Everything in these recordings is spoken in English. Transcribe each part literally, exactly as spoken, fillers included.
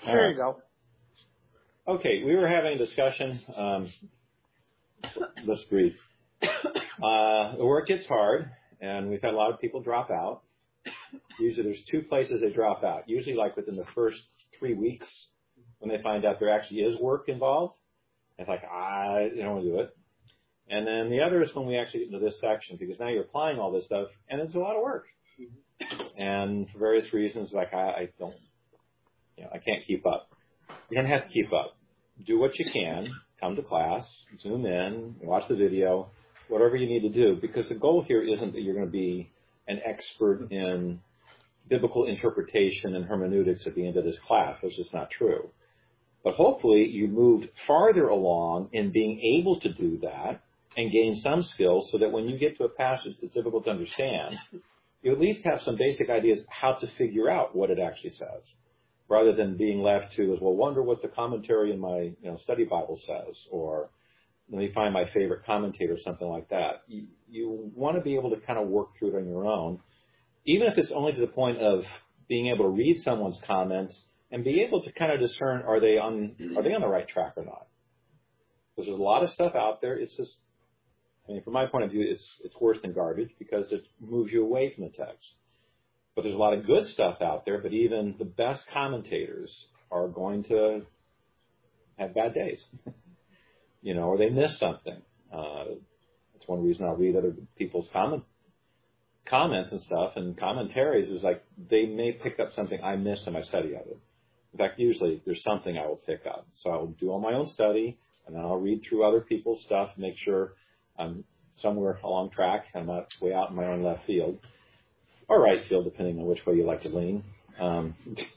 All there right. you go. Okay, we were having a discussion. Um, let's brief. Uh, the work gets hard, and we've had a lot of people drop out. Usually there's two places they drop out. Usually like within the first three weeks when they find out there actually is work involved. It's like, I don't want to do it. And then the other is when we actually get into this section, because now you're applying all this stuff, and it's a lot of work. And for various reasons, like I, I don't, you know, I can't keep up. You don't have to keep up. Do what you can. Come to class, zoom in, watch the video, whatever you need to do, because the goal here isn't that you're going to be an expert in biblical interpretation and hermeneutics at the end of this class. That's just not true. But hopefully you moved farther along in being able to do that and gain some skills so that when you get to a passage that's difficult to understand, you at least have some basic ideas how to figure out what it actually says, rather than being left to, well, wonder what the commentary in my you know, study Bible says, or let me find my favorite commentator, something like that. You, you want to be able to kind of work through it on your own, even if it's only to the point of being able to read someone's comments and be able to kind of discern, are they on are they on the right track or not? Because there's a lot of stuff out there. It's just, I mean, from my point of view, it's it's worse than garbage because it moves you away from the text. But there's a lot of good stuff out there, but even the best commentators are going to have bad days, you know, or they miss something. Uh, that's one reason I'll read other people's comment, comments and stuff, and commentaries is like they may pick up something I missed in my study of it. In fact, usually there's something I will pick up. So I'll do all my own study, and then I'll read through other people's stuff, make sure I'm somewhere along track, I'm not way out in my own left field. Or right field, depending on which way you like to lean. Um,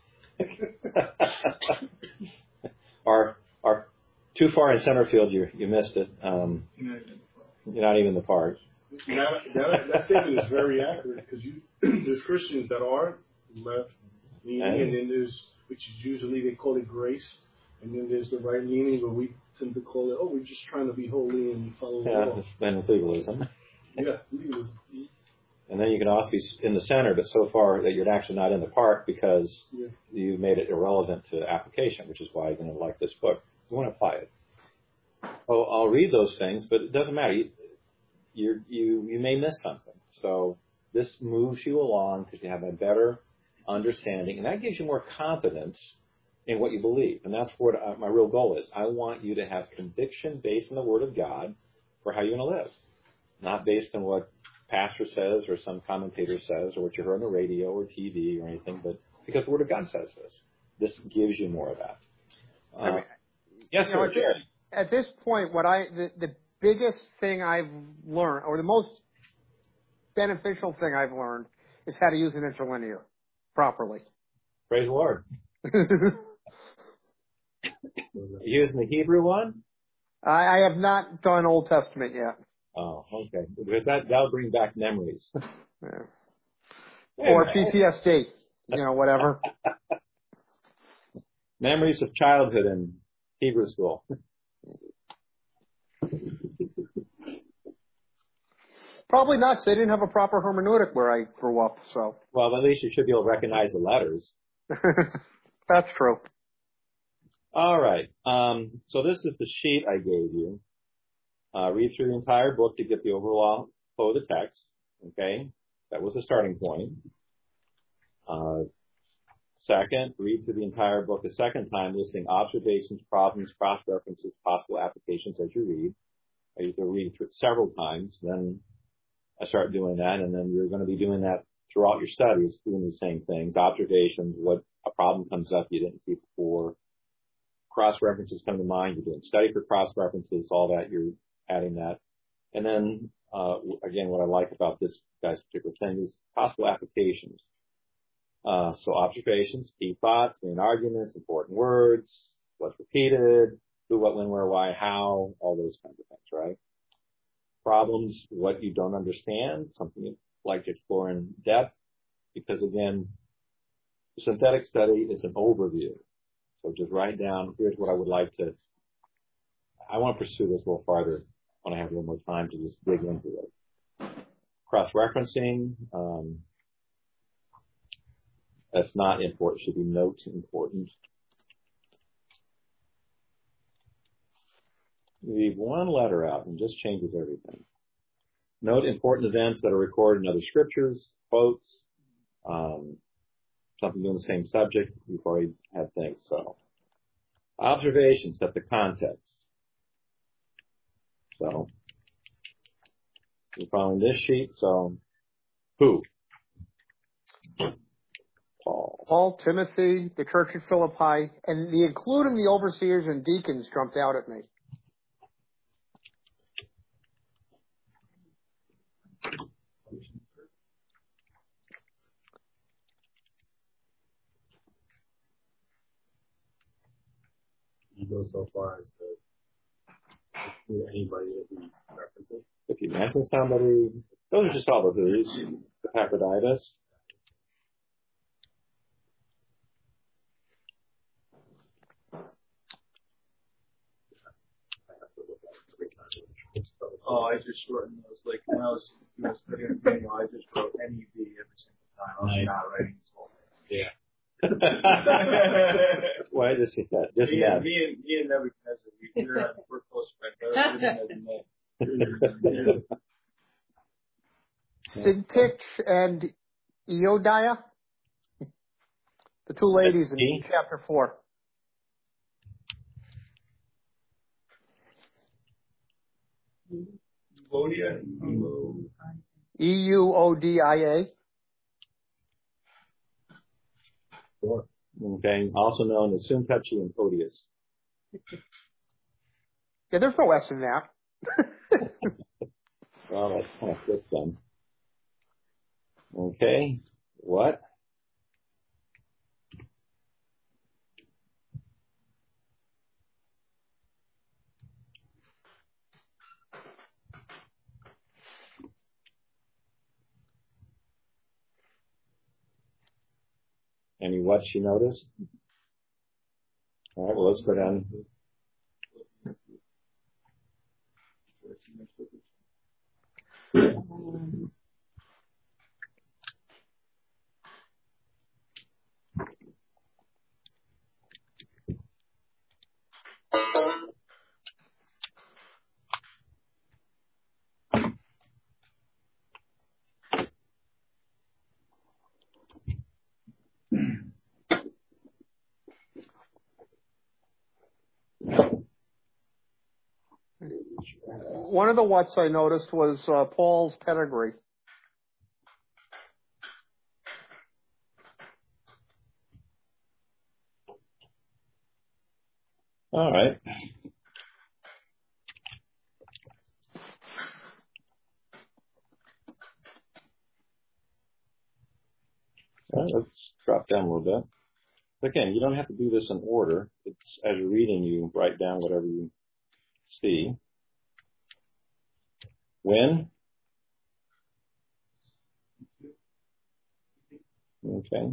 or, or too far in center field, you you missed it. Um, you're not even in the park. That, that, that statement is very accurate because you there's Christians that are left leaning, and, and then there's, which is usually they call it grace, and then there's the right leaning, but we tend to call it, oh, we're just trying to be holy and follow the law. Yeah, then with legalism. Yeah, legalism. And then you can also be in the center, but so far that you're actually not in the park because yeah. you made it irrelevant to application, which is why you're going to like this book. You want to apply it. Oh, I'll read those things, but it doesn't matter. You you you, you may miss something. So this moves you along because you have a better understanding, and that gives you more confidence in what you believe. And that's what uh, my real goal is. I want you to have conviction based on the Word of God for how you're going to live, not based on what pastor says or some commentator says or what you heard on the radio or T V or anything, but because the Word of God says this. This gives you more of that. Uh, I mean, yes, sir. know, at this point, what I the, the biggest thing I've learned, or the most beneficial thing I've learned, is how to use an interlinear properly. Praise the Lord. Using the Hebrew one? I, I have not done Old Testament yet. Oh, okay. Because that, that'll bring back memories. Yeah. Hey, Or man. P T S D, you know, whatever. Memories of childhood in Hebrew school. Probably not, 'cause they didn't have a proper hermeneutic where I grew up, so. Well, at least you should be able to recognize the letters. That's true. All right. Um, so this is the sheet I gave you. Uh, read through the entire book to get the overall flow of the text. Okay? That was the starting point. Uh, second, read through the entire book a second time, listing observations, problems, cross-references, possible applications as you read. I used to read through it several times. Then I start doing that, and then you're going to be doing that throughout your studies, doing the same things. Observations, what a problem comes up you didn't see before. Cross-references come to mind. You're doing study for cross-references, all that. You're adding that. And then, uh, again, what I like about this guy's particular thing is possible applications. Uh, so observations, key thoughts, main arguments, important words, what's repeated, who, what, when, where, why, how, all those kinds of things, right? Problems, what you don't understand, something you'd like to explore in depth, because again, the synthetic study is an overview. So just write down, here's what I would like to, I want to pursue this a little farther when I have a little more time to just dig into it. Cross-referencing, um, that's not important, should be notes important. leave one letter out and just changes everything. Note important events that are recorded in other scriptures, quotes, um, something doing the same subject. We've already had things. So, observations set the context. So, we're following this sheet. So, who? Paul. Paul, Timothy, the church at Philippi, and the including the overseers and deacons jumped out at me. You go so far as to include anybody that we references. If you mention somebody, those are just all the who's. Epaphroditus. Oh, I just shortened those. Like when I was, when I was studying manual, I just wrote N E V every single time. I was Nice. not writing this whole thing. Yeah. Why just hit that? Just me, that. and, me and me and Nebuchadnezzar, we, we're on, we're close friends. I don't even Syntyx and Eodiah, the two ladies in E? chapter four. Euodia? E U O D I A. Sure. Okay, also known as Syntyche and Podius. Yeah, there's no S in that. Well, that's kind of flipped then. Okay, what? Any what you noticed? All right, well, let's go down. One of the whats I noticed was uh, Paul's pedigree. All right. All right, let's drop down a little bit. Again, you don't have to do this in order. It's as you're reading, you write down whatever you see. When? Okay.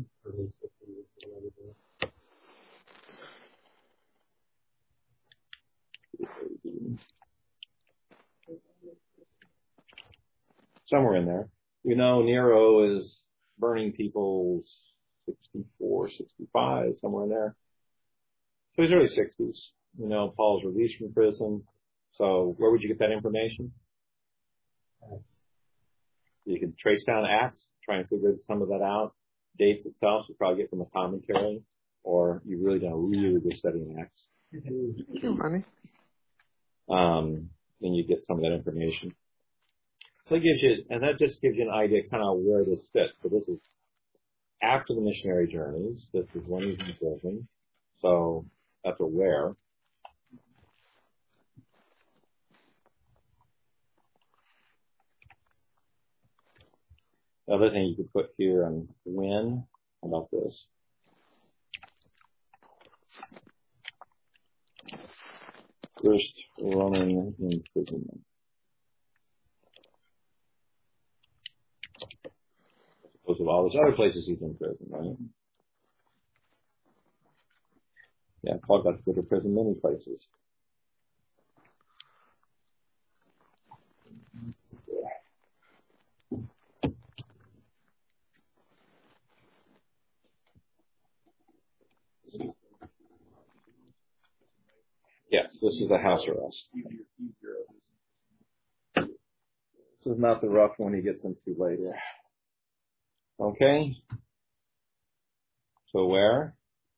Somewhere in there. You know, Nero is burning people sixty-four, sixty-five, somewhere in there. So he's early sixties. You know, Paul's released from prison. So where would you get that information? You can trace down Acts, try and figure some of that out. Dates itself, you probably get from a commentary, or you've really done a really good study in Acts. Thank you, honey. Um, then you get some of that information. So it gives you, and that just gives you an idea kind of where this fits. So this is after the missionary journeys. This is when he's in prison. So that's a where. The other thing you could put here on when. How about this? First Roman imprisonment. Because of all those other places he's in prison, right? Yeah, Paul got to go to prison many places. Yes, this is the house arrest. Easier, easier. This is not the rough one he gets into later. Okay. So where?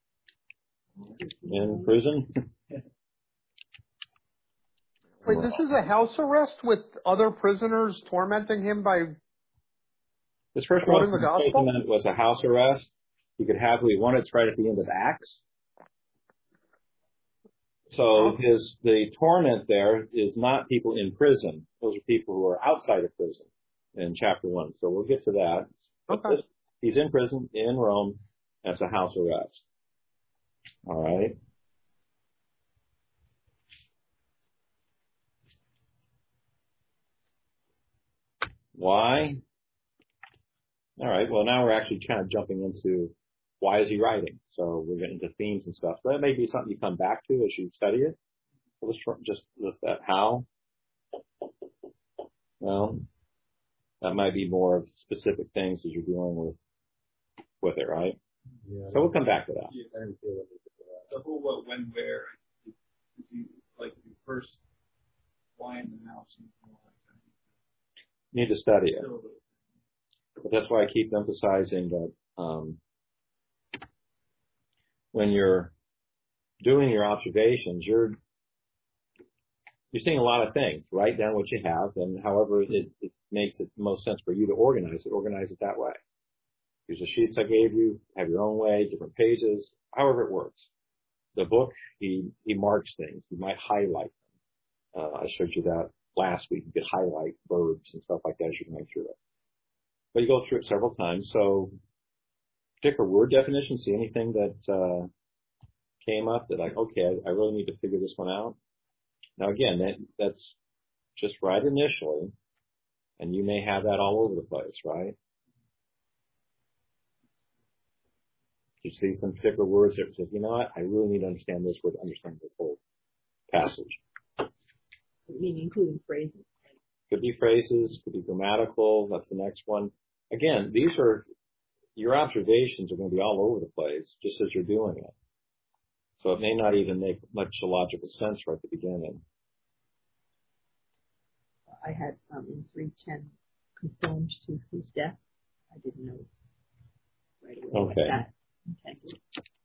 In prison? Wait, this is a house arrest with other prisoners tormenting him by This first quoting one the gospel? was a house arrest. He could have who he wanted. It's right at the end of Acts. So his the torment there is not people in prison. Those are people who are outside of prison in chapter one. So we'll get to that. Okay. He's in prison in Rome. That's a house arrest. All right. Why? All right. Well, now we're actually kind of jumping into why is he writing? So we're getting into themes and stuff. So that may be something you come back to as you study it. So let's just list that. How? Well, that might be more of specific things as you're dealing with with it, right? Yeah. So we'll come back to that. Yeah, the whole what, when, where. Is he like the first why in the house and all like that? You need to study it. Still, But that's why I keep emphasizing that um, when you're doing your observations, you're you're seeing a lot of things. Write down what you have, and however it, it makes it most sense for you to organize it, organize it that way. Use the sheets I gave you, have your own way, different pages, however it works. The book, he he marks things. You might highlight them. Uh, I showed you that last week. You could highlight verbs and stuff like that as you're going through it. But you go through it several times. So particular word definition, see anything that uh, came up that like, okay, I, I really need to figure this one out. Now again, that, that's just right initially, and you may have that all over the place, right? You see some particular words that says, you know what, I really need to understand this word to understand this whole passage. I mean, including phrases. Could be phrases, could be grammatical. That's the next one. Again, these are, your observations are going to be all over the place just as you're doing it. So it may not even make much logical sense right at the beginning. I had um, in three ten conformed to his death. I didn't know right away Okay. what that intended.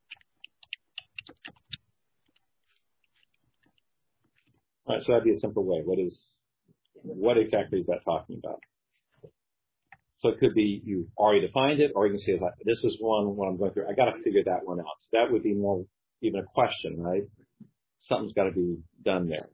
All right, so that'd be a simple way. What is, what exactly is that talking about? So it could be you've already defined it, or you can say, this is one, what I'm going through. I got to figure that one out. So that would be more even a question, right? Something's got to be done there.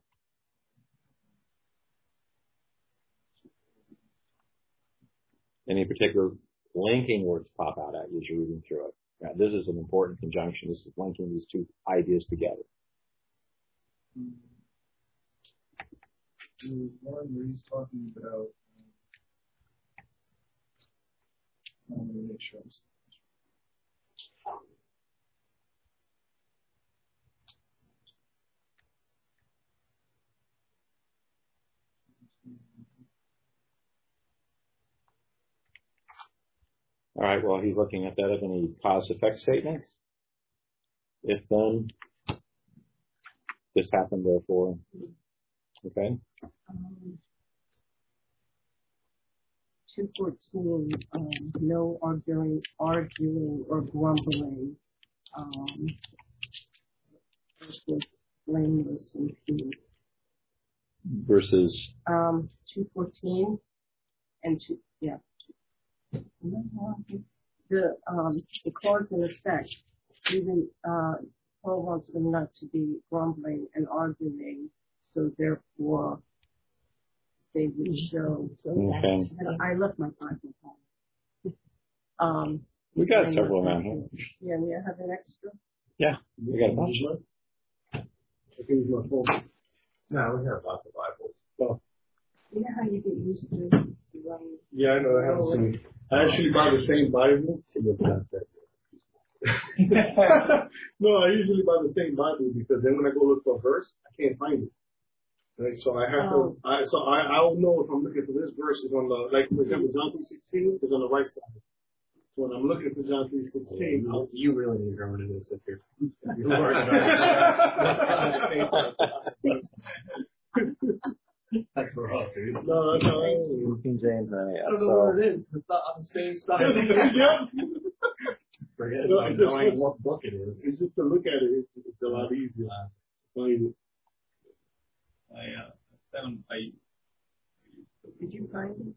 Any particular linking words pop out at you as you're reading through it. Now, this is an important conjunction. This is linking these two ideas together. There's one where he's talking about. Um, let me make sure I'm. All right, well, he's looking at that of any cause-effect statements. If then, this happened, therefore, okay? Um, two fourteen, um, no arguing, arguing or grumbling, um, versus blameless and pure. Versus, Um, two fourteen and two, yeah. The, um, the cause and effect, even, uh, Paul wants them not to be grumbling and arguing, so therefore they would show. So okay. that, I left my Bible home. Um, We got several around here. Yeah, we have an extra. Yeah, we got a bunch. I can use my phone. No, we have lots of Bibles. Oh. You know how you get used to writing? Yeah, I know. I haven't seen. I actually buy the same Bible. No, I usually buy the same Bible because then when I go look for a verse, I can't find it. Right, so I have Oh. to. I so I I'll know if I'm looking for this verse is on the, like for example John three sixteen is on the right side. when I'm looking for John three sixteen, You, you really need to go into this if you're, if you're worried about That's rough, dude. no, no, King James, uh, yeah, I don't know so, where it is. It's not on the same side. Yep. Forget No, about it's just- knowing what book it is. It's just to look at it, it's, it's a lot easier. Find it. I uh, found I. Did you find it?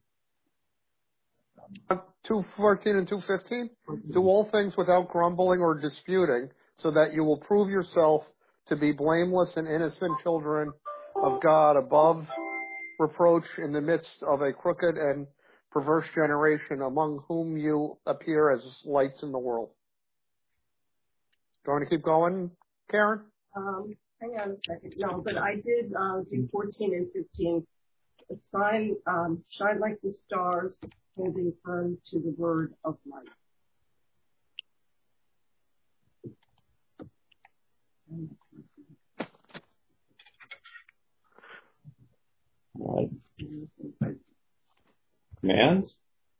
two fourteen and two fifteen? Do all things without grumbling or disputing, so that you will prove yourself to be blameless and innocent children of God, above reproach in the midst of a crooked and perverse generation, among whom you appear as lights in the world. Do you want to keep going, Karen? Um, hang on a second. No, but I did uh, do fourteen and fifteen. Shine, um, shine like the stars, holding firm to the word of life. right. Commands?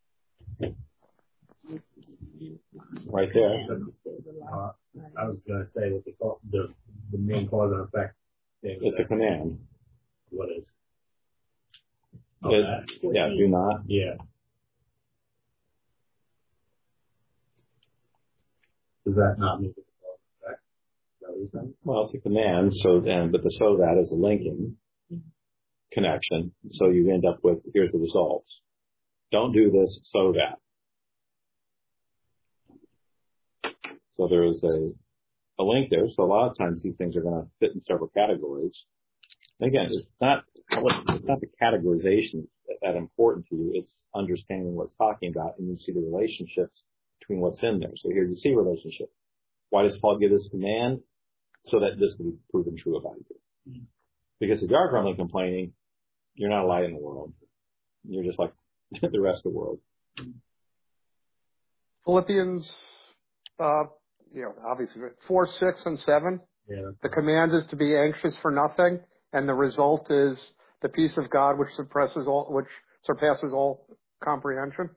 Right there. Uh, I was going to say that the, ca- the the main cause and effect thing. It's a command. What is? It- that? yeah, do not. Yeah. Does that not mean it's a cause and effect? Is that what you're saying? Well, it's a command, so then, but the so that is a linking connection. So you end up with, here's the results. Don't do this, so that. So there is a, a link there. So a lot of times these things are going to fit in several categories. And again, it's not, it's not the categorization that, that important to you. It's understanding what it's talking about, and you see the relationships between what's in there. So here you see relationship. Why does Paul give this command? So that this can be proven true about you. Because if you are grumbling, complaining, you're not a light in the world. You're just like the rest of the world. Philippians, uh, you know, obviously, four, six, and seven. Yeah. The command is to be anxious for nothing, and the result is the peace of God, which suppresses all, which surpasses all comprehension.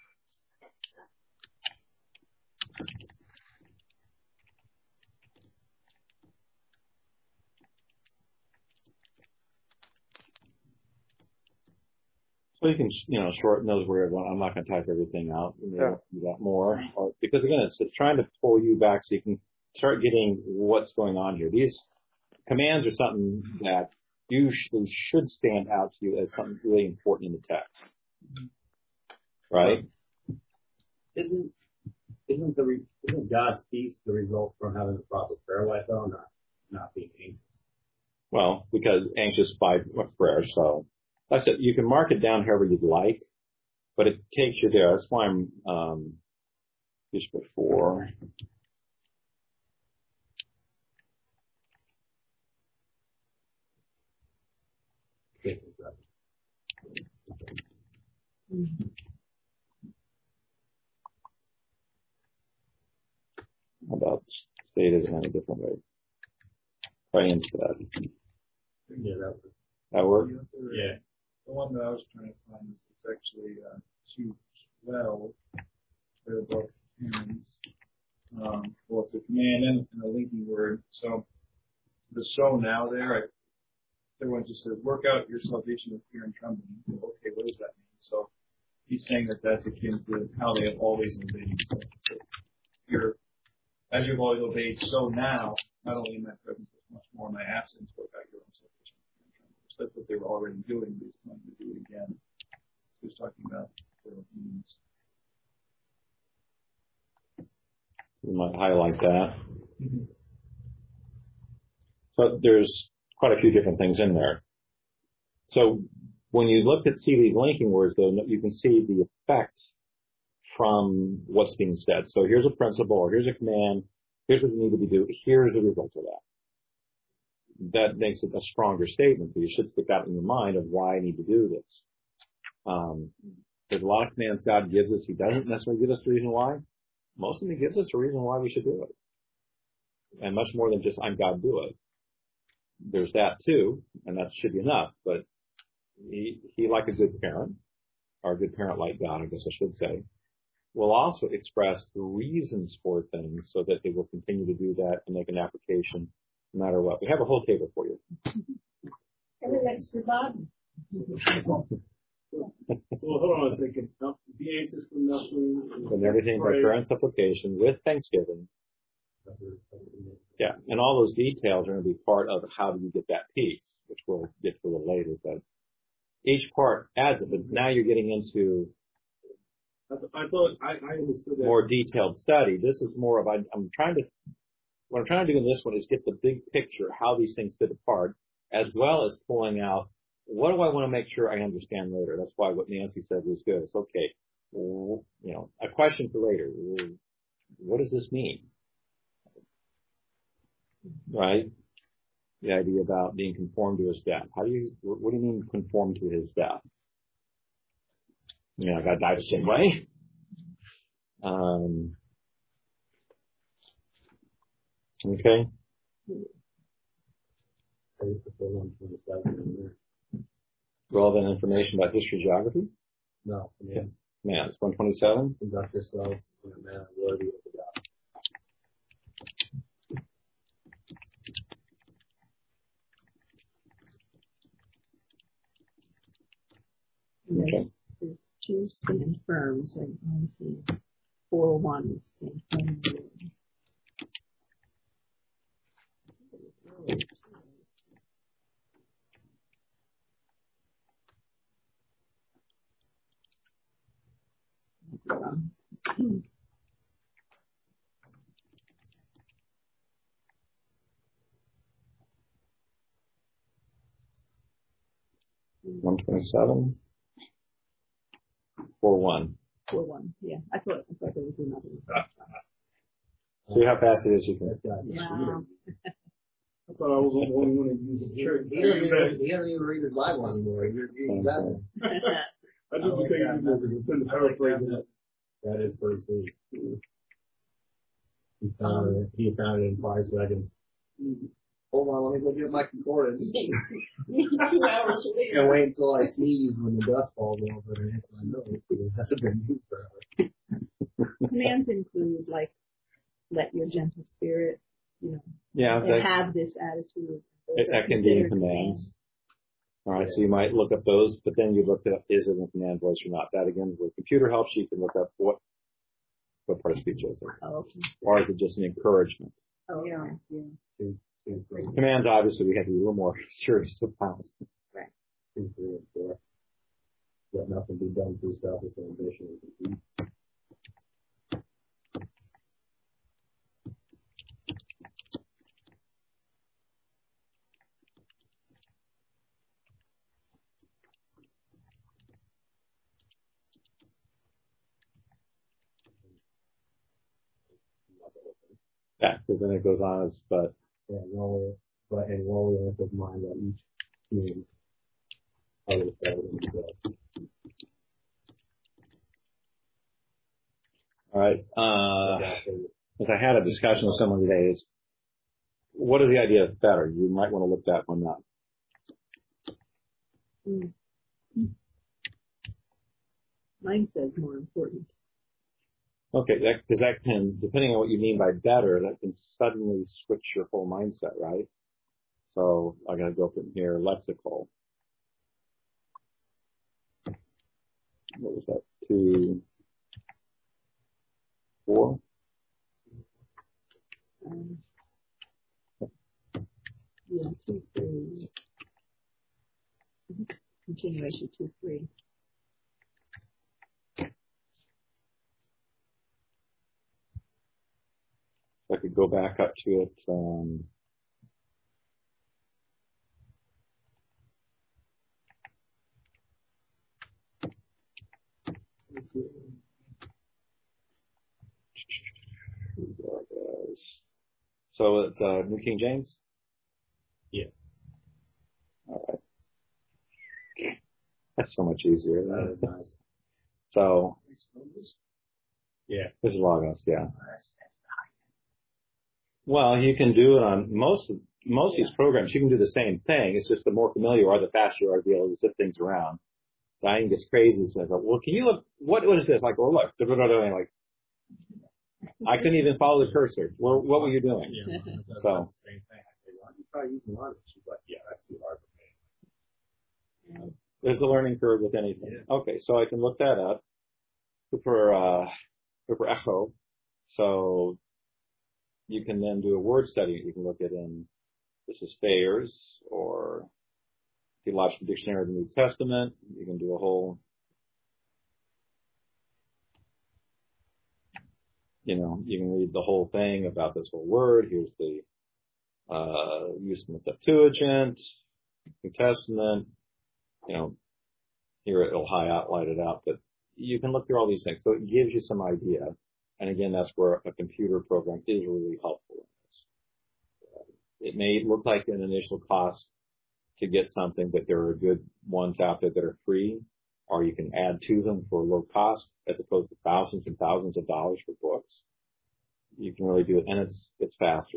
So you can, you know, shorten those where I'm not going to type everything out. You know, you got more. Or, because again, it's, it's trying to pull you back so you can start getting what's going on here. These commands are something that usually should stand out to you as something really important in the text. Right? Isn't isn't the re, isn't God's peace the result from having a proper prayer life though, not not being anxious? Well, because anxious by prayer. So, like I said, you can mark it down however you'd like, but it takes you there. That's why I'm um, just before. How about stated in a different way? Pray instead. Yeah, that was, That work? yeah. The one that I was trying to find is it's actually uh, two twelve. They're both commands. Um, well, it's a command and, and a linking word. So the so now there, I, everyone just says, work out your salvation with fear and trembling. Okay, what does that mean? So he's saying that that's akin to how they have always obeyed. So, so you're, as you've always obeyed, so now, not only in my presence, but much more in my absence, work out your own salvation with fear and trembling. So that's what they were already doing, but he's trying to do it again. So he's talking about their obedience. We might highlight that. Mm-hmm. So there's quite a few different things in there. So when you look at see these linking words, though, you can see the effects from what's being said. So here's a principle, or here's a command. Here's what you need to be doing. Here's the result of that. That makes it a stronger statement. So you should stick out in your mind of why I need to do this. Um, there's a lot of commands God gives us. He doesn't necessarily give us the reason why. Most of them, he gives us a reason why we should do it. And much more than just, I'm God, do it. There's that too, and that should be enough. But he, he like a good parent, or a good parent like God, I guess I should say, will also express the reasons for things so that they will continue to do that and make an application no matter what. We have a whole table for you. And an extra body. So hold on a second. The answers for nothing. And everything by prayer and supplication with thanksgiving. Yeah, and all those details are going to be part of how do you get that peace, which we'll get to a little later. But each part adds it. But now you're getting into I thought I, I understood that. More detailed study. This is more of I, I'm trying to. What I'm trying to do in this one is get the big picture, how these things fit apart, as well as pulling out what do I want to make sure I understand later. That's why what Nancy said was good. It's okay. Well, you know, a question for later. What does this mean? Right? The idea about being conformed to his death. How do you, what do you mean conform to his death? You know, I got to die the same way. Um, okay. Relevant information about history, geography? No. Yeah. Man, it's one twenty-seven. Conduct yourselves in a manner worthy of the gospel. There's, there's two stand firms, and I see four ones stand firm. one twenty-seven. four one. Four one, yeah. I thought I thought there was another one. See how fast it is you can. Wow. I thought I was the only one that used the church. He doesn't even, he doesn't even read his Bible anymore. You're reading that. I just think you know, because it's in the paraphrase. That is pretty sweet. He found it, he found it in five seconds. Hold on, let me go get my concordance. Two hours later. And wait until I sneeze when the dust falls over and hits my nose, because it hasn't been used forever. Commands include, like, let your gentle spirit, you know, Yeah, that, have this attitude. that, that can be in commands. All right, so you might look up those, but then you look up, is it in command voice or not? That again, where computer helps you, you can look up what what part of speech is it. Oh, okay. Or is it just an encouragement? Oh, yeah. yeah. Two, two, three. Commands, obviously, we have to be a little more serious about. Right. Two, three, and four. Let nothing be done through selfish ambition and conceit. Yeah, because then it goes on as, but. Yeah, no, but in lowliness of mind that each being others better than himself. All right. Uh, as I had a discussion with someone today, is what is the idea of better? You might want to look that one up. Mm. Mine says more important. Okay, because that, that can, depending on what you mean by better, that can suddenly switch your whole mindset, right? So I'm going to go from here, lexical. What was that? Two, four? Um, yeah, two, three. Continuation two, three. I could go back up to it. Um, so it's uh, New King James? Yeah. All right. That's so much easier. That is nice. So, Yeah. this is Logos, yeah. Well, you can do it on most of, most of these programs. You can do the same thing. It's just the more familiar you are, the faster you are to be able to zip things around. Diane gets crazy, so I go, well, can you look, what, what is this? Like, well, look, and I'm like, I couldn't even follow the cursor. Well, what were you doing? Yeah, that's So, the same thing. I say, why don't you try using London? She's like, yeah, that's too hard for me. there's a learning curve with anything. Yeah. Okay, so I can look that up. For, uh, for Echo. So you can then do a word study. You can look at in, this is Thayer's or Theological Dictionary of the New Testament. You can do a whole, you know, you can read the whole thing about this whole word. Here's the, uh, use in the Septuagint, New Testament, you know, here it'll highlight it out, but you can look through all these things. So it gives you some idea. And again, that's where a computer program is really helpful in this. It may look like an initial cost to get something, but there are good ones out there that are free, or you can add to them for low cost as opposed to thousands and thousands of dollars for books. You can really do it, and it's, it's faster.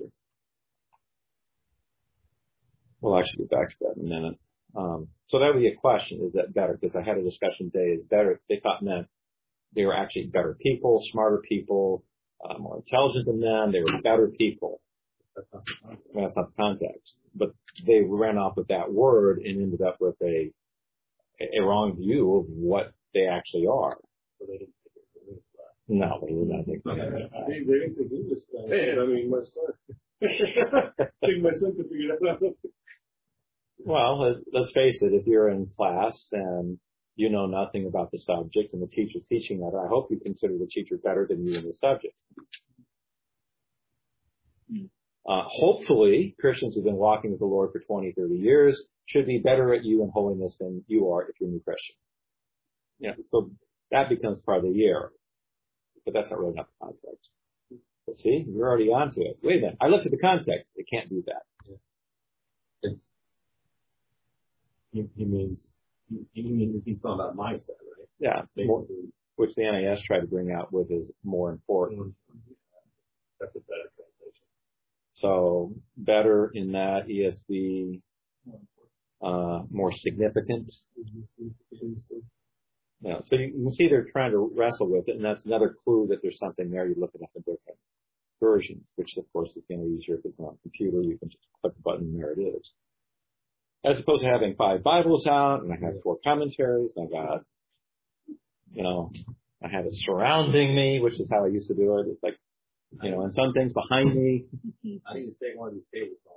We'll actually get back to that in a minute. Um, so that would be a question, is that better? Because I had a discussion today, is better, they thought meant they were actually better people, smarter people, uh, more intelligent than them, they were better people. That's not the context. That's not the context. But they ran off with that word and ended up with a, a wrong view of what they actually are. So they didn't take it for class. No, they did not think They, that. they didn't take English class. Yeah. I mean, my son. I think my son could figure that out. Well, let's face it, if you're in class and you know nothing about the subject and the teacher's teaching that, I hope you consider the teacher better than you in the subject. Uh, hopefully, Christians who've been walking with the Lord for twenty, thirty years should be better at you in holiness than you are if you're a new Christian. Yeah, so that becomes part of the year. But that's not really not the context. But see, you're already onto it. Wait a minute. I looked at the context. It can't do that. Yeah. It's, he, he means, he, he means he's talking about mindset, right? Yeah. More, Basically. which the N A S tried to bring out with is more important. That's a better translation. So better in that, E S V, uh, more significant. Yeah, so you, you can see they're trying to wrestle with it, and that's another clue that there's something there. You're looking at the different versions, which of course is going to be easier if it's on a computer. You can just click a button and there it is. As opposed to having five Bibles out, and I have four commentaries, and I got, you know, I have it surrounding me, which is how I used to do it. It's like, you know, and some things behind me. I need to take one of these tables home.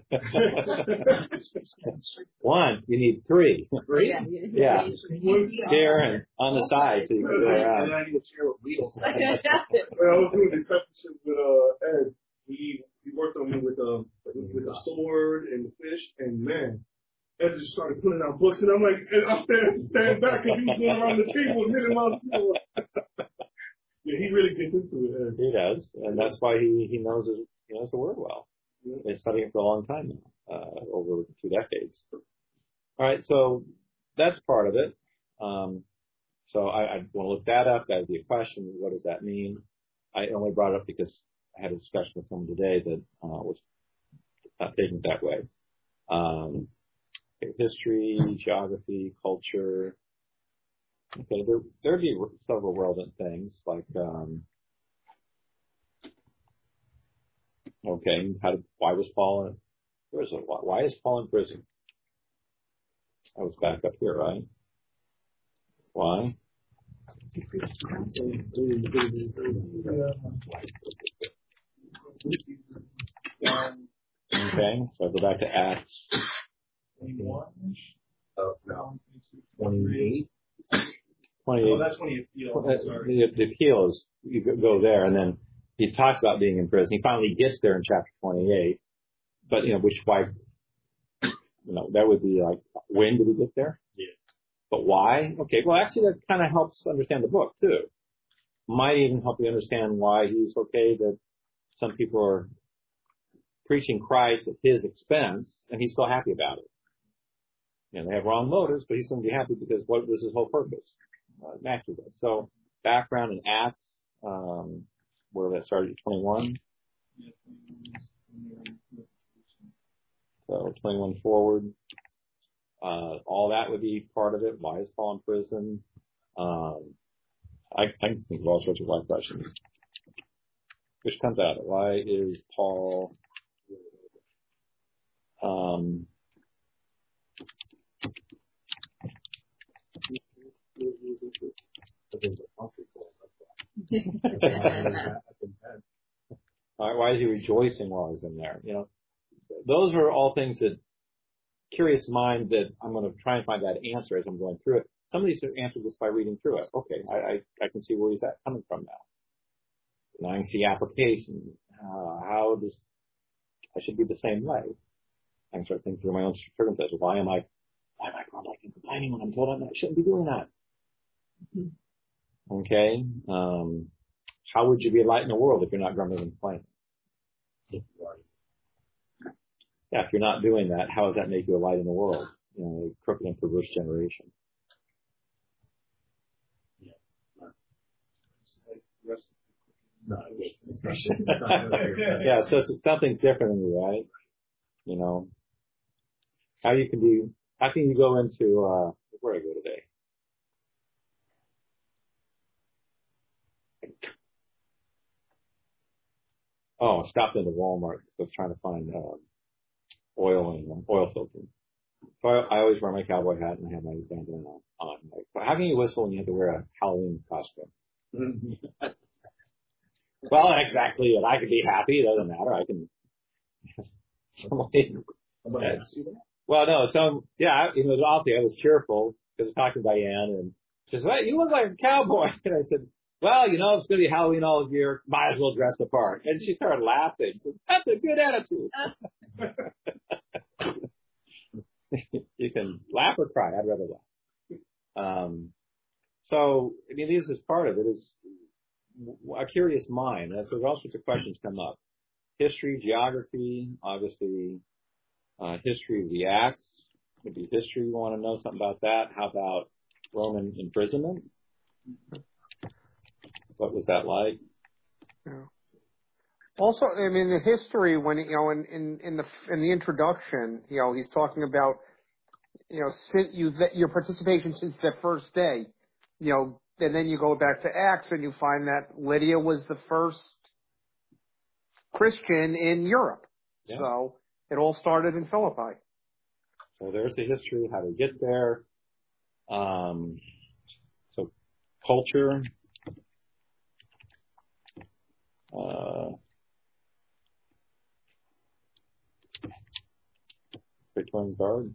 One, you need three. Three? Yeah. Here and on the side so you can go And around. I need to share with wheels. When I was doing discipleship with uh, Ed, he he worked on me with uh with the sword and the fish, and man, Ed just started pulling out books, and I'm like, and I'm standing stand back because he was going around the table and hitting on the table. Yeah, he really gets into it. Ed. He does, and that's why he he knows his, he knows the word well. Yeah. Been studying it for a long time now, uh, over two decades. All right, so that's part of it. Um, so I, I want to look that up. That would be a question. What does that mean? I only brought it up because I had a discussion with someone today that uh, was not taking it that way. Um, okay, history, geography, culture. Okay, there there'd be several relevant things like. Um, Okay, how did, why was Paul in prison? Why, why is Paul in prison? I was back up here, right? Why? Okay, so I go back to Acts. Oh, no. twenty-eight? twenty-eight. Oh, that's when you appeal. I'm sorry. The, the appeal is, you go there and then he talks about being in prison. He finally gets there in chapter twenty-eight. But, you know, which why, you know, that would be like, when did he get there? Yeah. But why? Okay, well, actually, that kind of helps understand the book, too. Might even help you understand why he's okay that some people are preaching Christ at his expense, and he's still happy about it. You know, they have wrong motives, but he's going to be happy because what was his whole purpose? Uh, it matches it. So, background in Acts, um, where that started at twenty-one. So, twenty-one forward. Uh, all that would be part of it. Why is Paul in prison? Um, I, I can think of all sorts of why questions. Which comes out of it. Why is Paul, um, why is he rejoicing while he's in there? You know, those are all things that curious mind that I'm going to try and find that answer as I'm going through it. Some of these are answered just by reading through it. Okay, I, I, I can see where he's at coming from now. And I can see application. Uh, how does I should be the same way? I can start thinking through my own circumstances. Why am I, why am I grumbling and complaining when I'm told I shouldn't be doing that? Mm-hmm. Okay. Um, how would you be a light in the world if you're not grumbling and complaining? Yeah, if you're not doing that, how does that make you a light in the world? You know, a crooked and perverse generation. Yeah, so something's different in you, right? You know, how you can be, how can you go into, uh, where do I go today? Oh, I stopped into Walmart because I was trying to find, uh, oil and uh, oil filter. So I, I always wear my cowboy hat and I have my bandana on. So how can you whistle when you have to wear a Halloween costume? Well, exactly it. I could be happy. It doesn't matter. I can. Somebody, well, no. So yeah, you know, obviously I was cheerful because I was talking to Diane and she said, "Well, you look like a cowboy." And I said, "Well, you know, it's going to be Halloween all year. Might as well dress the part." And she started laughing. She said, "That's a good attitude." You can laugh or cry. I'd rather laugh. Um, so, I mean, this is part of it. Is a curious mind. And so all sorts of questions come up. History, geography, obviously, uh, history of the Acts. Maybe history, you want to know something about that. How about Roman imprisonment? What was that like? Yeah. Also, I mean, the history when, you know, in, in, in the, in the introduction, you know, he's talking about, you know, since you, your participation since that first day, you know, and then you go back to Acts and you find that Lydia was the first Christian in Europe. Yeah. So it all started in Philippi. So there's the history, how to get there. Um, so culture. Uh, Praetorian Guard.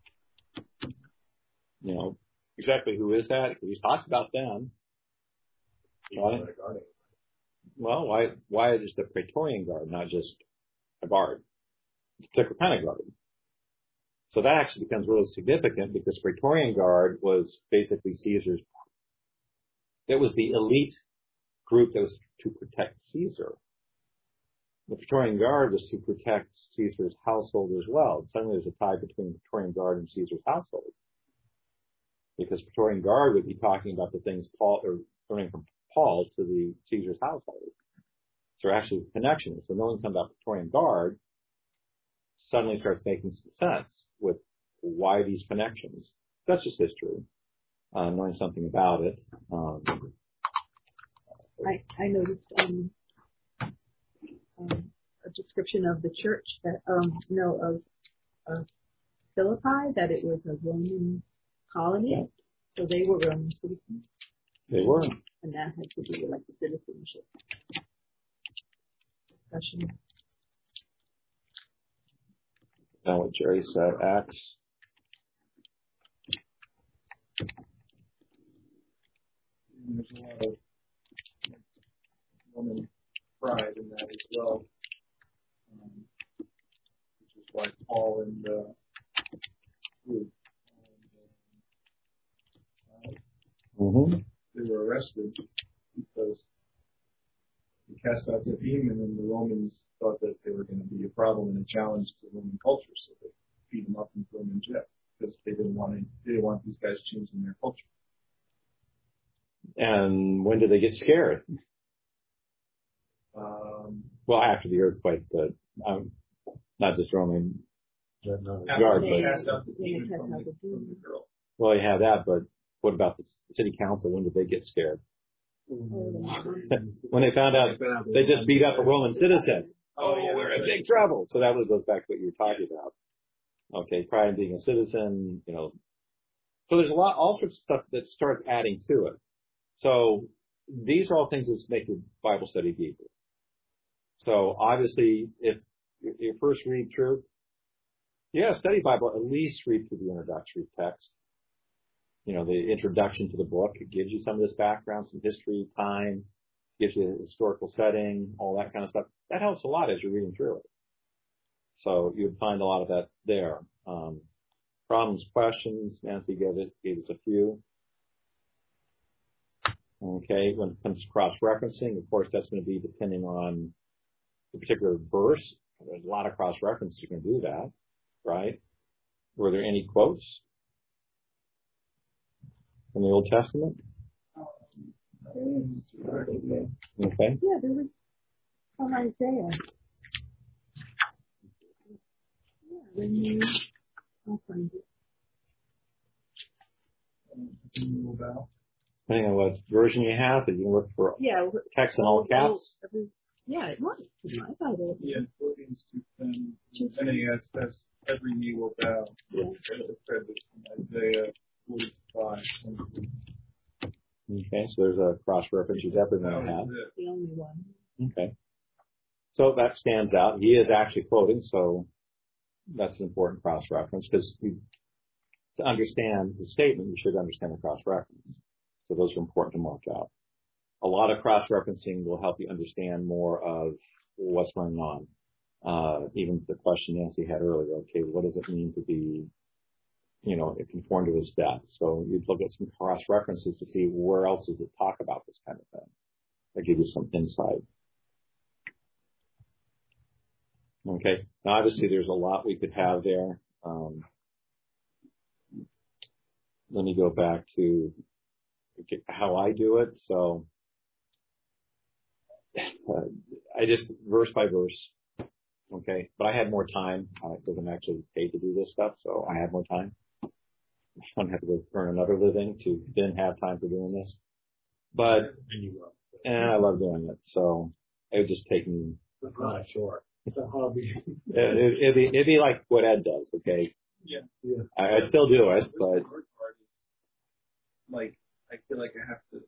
You know, exactly who is that? Because he talks about them. Right? Well, why why is the Praetorian Guard, not just a guard? It's a particular kind of guard. So that actually becomes really significant because Praetorian Guard was basically Caesar's. It was the elite group that was to protect Caesar. The Praetorian Guard was to protect Caesar's household as well. Suddenly there's a tie between the Praetorian Guard and Caesar's household. Because Praetorian Guard would be talking about the things Paul, or learning from Paul to the Caesar's household. So actually connections. So knowing something about Praetorian Guard suddenly starts making some sense with why these connections. That's just history. Uh, knowing something about it. Um, I, I noticed um, um, a description of the church that, um, no, of, of Philippi, that it was a Roman colony. So they were Roman citizens. They were. And that had to do with like the citizenship discussion. Now what Jerry said, Acts. There's a lot of woman pride in that as well, um, which is why Paul and uh, Luke, and, uh, mm-hmm. they were arrested because they cast out the demon, and the Romans thought that they were going to be a problem and a challenge to Roman culture, so they beat them up and threw them in jail because they didn't want to, they didn't want these guys changing their culture. And when did they get scared? Um, well, after the earthquake, but um, not just Roman. Yard, They, but- Cast out the they demon cast from out the, the from the demon. girl. Well, you have that, but what about the city council? When did they get scared? When they found out they just beat up a Roman citizen. Oh, yeah, we're in that's right. big trouble. So that was, goes back to what you were talking about. Okay, pride in being a citizen, you know. So there's a lot, all sorts of stuff that starts adding to it. So these are all things that make your Bible study deeper. So obviously, if your first read through, yeah, study Bible, at least read through the introductory text. You know, the introduction to the book. It gives you some of this background, some history, time, gives you a historical setting, all that kind of stuff. That helps a lot as you're reading through it. So you'd find a lot of that there. Um, problems, questions, Nancy gave, it, gave us a few. Okay, when it comes to cross-referencing, of course, that's going to be depending on the particular verse. There's a lot of cross-reference you can do that, right? Were there any quotes from the Old Testament? Okay. Yeah, there was from Isaiah. Yeah, when you, I'll find it. Depending on what version you have, you can look for Yeah, text in all caps. every, yeah, it was in my Bible. Yeah, Philippians two ten. And he has, that's every knee will bow. Yeah. Isaiah forty-five. Okay, so there's a cross-reference you definitely That want to was have. it. The only one. Okay. So that stands out. He is actually quoting, so that's an important cross-reference because to understand the statement, you should understand the cross-reference. So those are important to mark out. A lot of cross-referencing will help you understand more of what's going on. Uh, even the question Nancy had earlier, okay, what does it mean to be, you know, conformed to his death? So you'd look at some cross-references to see where else does it talk about this kind of thing. That give you some insight. Okay. Now, obviously, there's a lot we could have there. Um, let me go back to how I do it. So uh, I just verse by verse. Okay. But I had more time because uh, I'm actually paid to do this stuff. So I had more time. I don't have to go earn another living to then have time for doing this. But, and I love doing it. So it would just take me. It's not a chore. It's a hobby. it, it'd be, it'd be like what Ed does. Okay. Yeah. Yeah. I, I still do it, but. The hard part is, like, I feel like I have to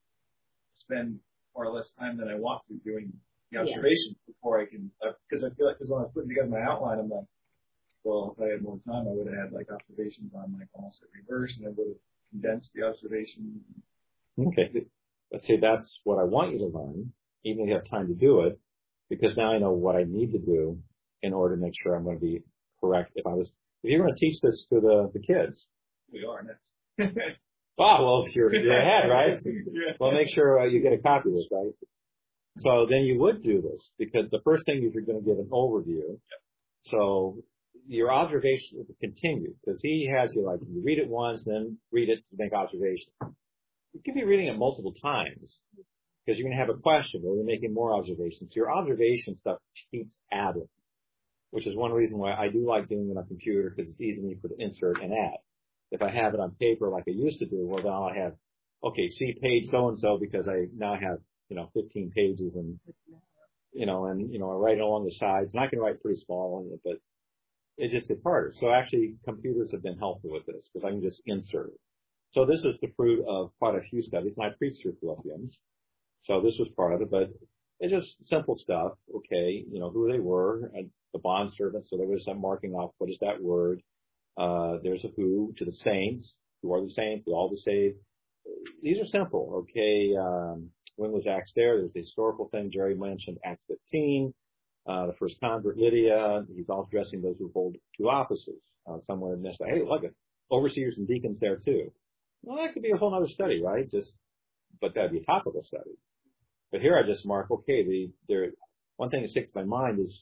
spend far less time than I want to doing the observations yeah. before I can, because uh, I feel like, because when I was putting together my outline, I'm like, well, if I had more time, I would have had, like, observations on, like, almost every verse, and I would have condensed the observations. Okay. Let's say that's what I want you to learn, even if you have time to do it, because now I know what I need to do in order to make sure I'm going to be correct. If I was, if you're going to teach this to the, the kids. We are next. Ah, well, if you're, you're ahead, right? Well, make sure uh, you get a copy of this, right? So then you would do this, because the first thing is you're going to give an overview. Yep. So your observation will continue, because he has you like, you read it once, then read it to make observations. You could be reading it multiple times, because you're going to have a question, or you're making more observations. So your observation stuff keeps adding, which is one reason why I do like doing it on a computer, because it's easy for me to insert and add. If I have it on paper like I used to do, well, then I'll have, okay, see page so-and-so, because I now have, you know, fifteen pages and, you know, and, you know, I write along the sides, and I can write pretty small on it, but it just gets harder. So actually, computers have been helpful with this, because I can just insert it. So this is the fruit of quite a few studies, and I preached through Philippians. So this was part of it, but it's just simple stuff. Okay, you know, who they were, and the bond servants. So there was some marking off, what is that word? Uh, there's a who to the saints. Who are the saints? They're all the saved. These are simple. Okay, um, when was Acts there? There's the historical thing. Jerry mentioned Acts fifteen. Uh, the first convert, Lydia, he's all addressing those who hold two offices. Uh, somewhere in this, hey, look at overseers and deacons there too. Well, that could be a whole other study, right? Just, but that'd be a topical study. But here I just mark, okay, the, there, one thing that sticks in my mind is,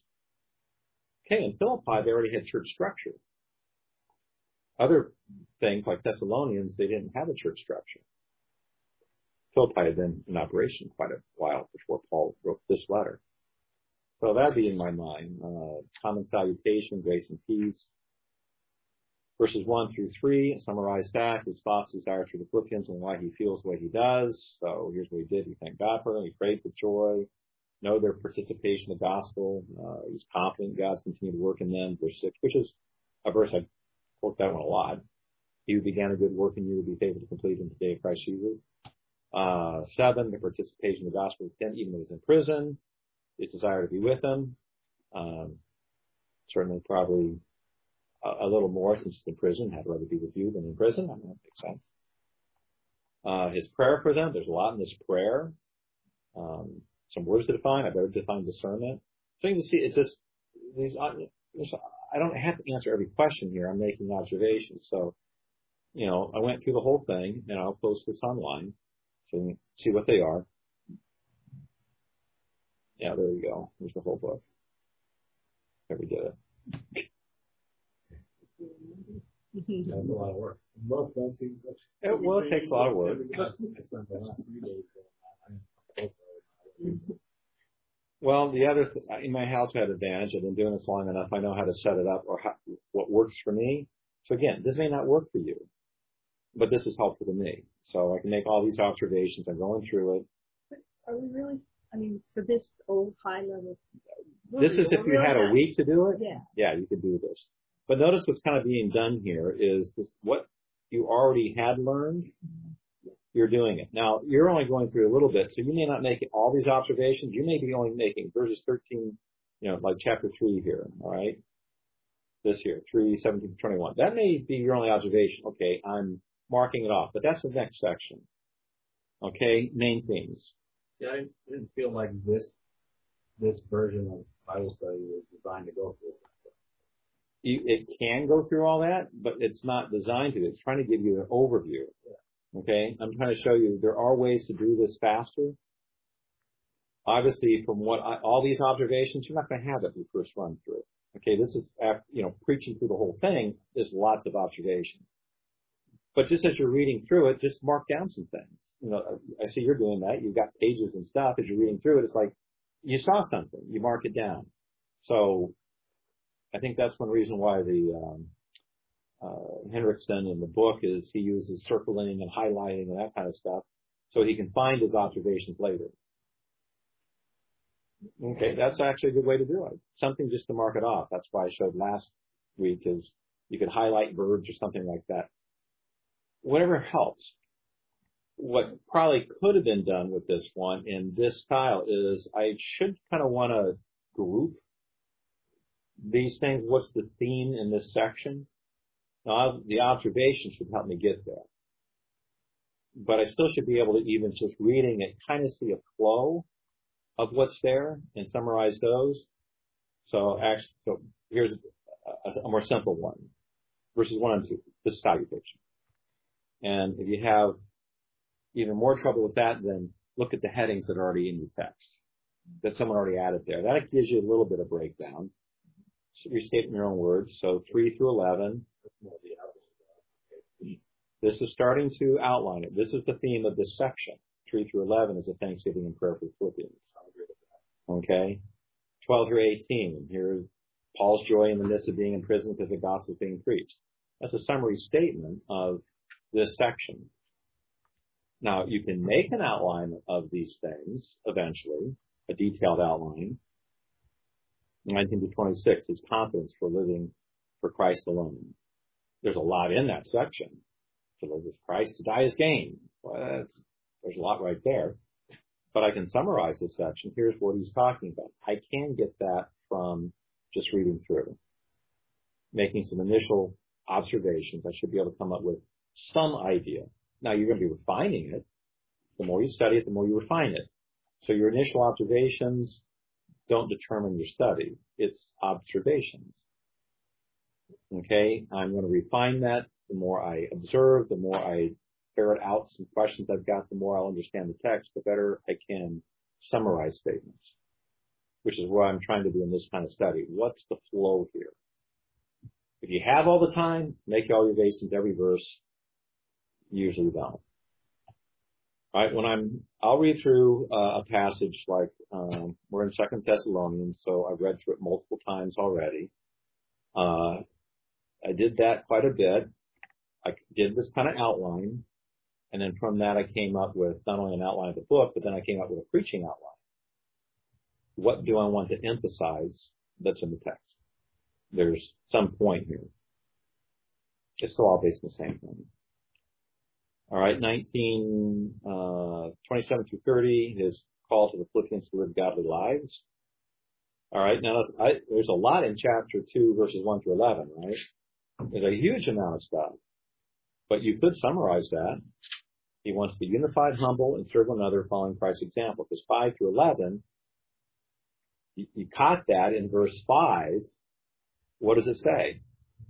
okay, in Philippi, they already had church structure. Other things like Thessalonians, they didn't have a church structure. Philippi had been in operation quite a while before Paul wrote this letter. So that'd be in my mind. Uh, common salutation, grace and peace. Verses one through three, summarize facts, his thoughts, desires for the Philippians, and why he feels the way he does. So here's what he did. He thanked God for them. He prayed with joy. Know their participation in the gospel. Uh, he's confident God's continued to work in them. Verse six, which is a verse I quote that one a lot. He who began a good work in you will be able to complete in the day of Christ Jesus. Uh, seven, the participation in the gospel. Ten, even though he's in prison, his desire to be with him. Um, certainly probably a, a little more since he's in prison. I'd rather be with you than in prison. I mean, that makes sense. Uh, his prayer for them. There's a lot in this prayer. Um, some words to define. I better define discernment. So you can see it's just these. I don't have to answer every question here. I'm making observations. So, you know, I went through the whole thing, and I'll post this online so you can see what they are. Yeah, there you go. There's the whole book. There we did it. That's a lot of work. Love fancy. It, well, it takes a lot of work. I spent the last three days doing that. Well, the other th- in my house I had advantage. I've been doing this long enough. I know how to set it up or how, what works for me. So again, this may not work for you, but this is helpful to me. So I can make all these observations. I'm going through it. But are we really? I mean, for this old high level. This is if you had a week to do it. Yeah. Yeah, you could do this. But notice what's kind of being done here is this, what you already had learned. You're doing it. Now, you're only going through a little bit, so you may not make all these observations. You may be only making verses thirteen, you know, like chapter three here, all right? This here, three, seventeen, twenty-one. That may be your only observation. Okay, I'm marking it off, but that's the next section. Okay, main themes. Yeah, I didn't feel like this this version of Bible study was designed to go through it. You, it can go through all that, but it's not designed to. It's trying to give you an overview. Yeah. Okay, I'm trying to show you there are ways to do this faster. Obviously, from what I, all these observations, you're not going to have it in your first run through. Okay, this is, you know, preaching through the whole thing. There's lots of observations. But just as you're reading through it, just mark down some things. You know, I see you're doing that. You've got pages and stuff. As you're reading through it, it's like you saw something. You mark it down. So I think that's one reason why the um, uh, Hendrickson in the book is he uses circling and highlighting and that kind of stuff so he can find his observations later. Okay, that's actually a good way to do it. Something just to mark it off. That's why I showed last week is you could highlight verbs or something like that. Whatever helps. What probably could have been done with this one in this style is I should kind of want to group these things. What's the theme in this section? Now, the observation should help me get there. But I still should be able to, even just reading it, kind of see a flow of what's there and summarize those. So actually, so here's a, a more simple one. Verses one and two. This is salutation. And if you have even more trouble with that, then look at the headings that are already in your text that someone already added there. That gives you a little bit of breakdown. So restate in your own words. So three through eleven. This is starting to outline it. This is the theme of this section. three through eleven is a thanksgiving and prayer for Philippians. Okay? twelve through eighteen. Here's Paul's joy in the midst of being in prison because the gospel is being preached. That's a summary statement of this section. Now, you can make an outline of these things eventually, a detailed outline. nineteen to twenty-six is confidence for living for Christ alone. There's a lot in that section. To live with Christ, to die is gain. Well, that's, there's a lot right there. But I can summarize this section. Here's what he's talking about. I can get that from just reading through. Making some initial observations. I should be able to come up with some idea. Now, you're going to be refining it. The more you study it, the more you refine it. So your initial observations don't determine your study. It's observations. Okay? I'm going to refine that. The more I observe, the more I ferret out some questions I've got, the more I'll understand the text, the better I can summarize statements, which is what I'm trying to do in this kind of study. What's the flow here? If you have all the time, make your observations every verse. You usually don't. All right, when I'm, I'll read through uh, a passage like, um, we're in Second Thessalonians, so I've read through it multiple times already. Uh, I did that quite a bit. I did this kind of outline, and then from that I came up with not only an outline of the book, but then I came up with a preaching outline. What do I want to emphasize that's in the text? There's some point here. It's still all based on the same thing. All right, nineteen, uh, twenty-seven through thirty, his call to the Philippians to live godly lives. All right, now I, there's a lot in chapter two, verses one through eleven, right? There's a huge amount of stuff, but you could summarize that. He wants to be unified, humble, and serve one another, following Christ's example. Because five through eleven, you, you caught that in verse five. What does it say?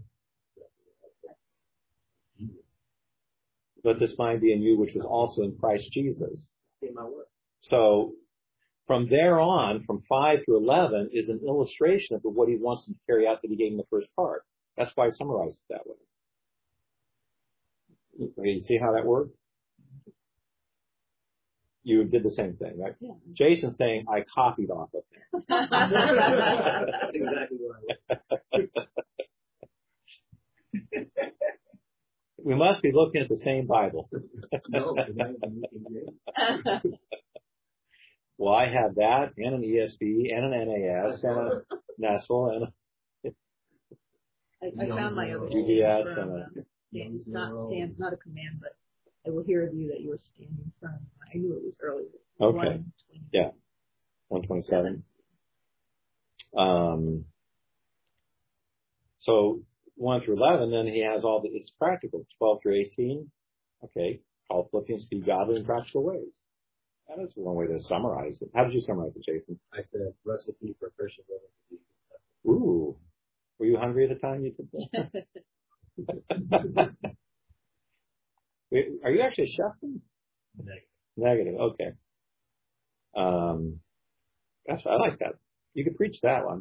Let this mind be in you, which was also in Christ Jesus. So from there on, from five through eleven, is an illustration of what he wants them to carry out that he gave in the first part. That's why I summarized it that way. Okay, you see how that worked? You did the same thing, right? Yeah. Jason's saying, I copied off of him. That's exactly what I did. We must be looking at the same Bible. No, well, I have that, and an E S V, and an N A S, and a Nestle, and a I, I found my other U B S, from, and a... um, stand, not stand, not a command, but I will hear of you that you were standing from. I knew it was earlier. Okay. Yeah. one twenty-seven. Um, so one through eleven, then he has all the, it's practical. twelve through eighteen. Okay. Call Philippians to be godly in practical ways. That is one way to summarize it. How did you summarize it, Jason? I said recipe for Christian living. Ooh. Were you hungry at the time you did that? Are you actually a chef? Negative. Negative. Okay. Um, that's I like that. You could preach that one.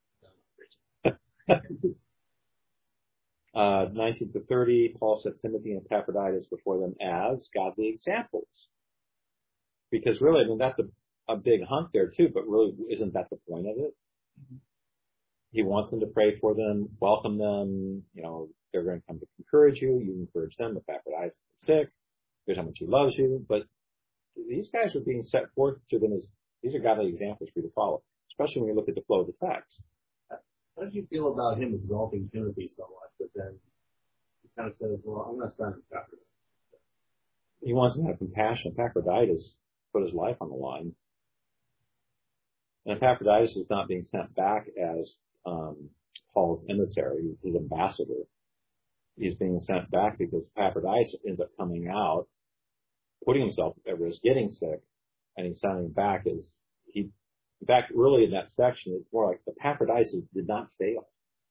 uh, nineteen to thirty, Paul sets Timothy and Epaphroditus before them as godly examples. Because really, I mean, that's a, a big hunk there too, but really, isn't that the point of it? Mm-hmm. He wants them to pray for them, welcome them. You know, they're going to come to encourage you. You encourage them. Epaphroditus is sick. Here's how much he loves you. But these guys are being set forth to them as, these are godly examples for you to follow, especially when you look at the flow of the text. How did you feel about him exalting Timothy so much, but then he kind of says, well, I'm not signing Epaphroditus. He wants them to have compassion. Epaphroditus put his life on the line. And Epaphroditus is not being sent back as um, Paul's emissary, his ambassador. He's being sent back because Epaphroditus ends up coming out, putting himself at risk, getting sick, and he's sending back as he, in fact, really in that section, it's more like Epaphroditus did not fail.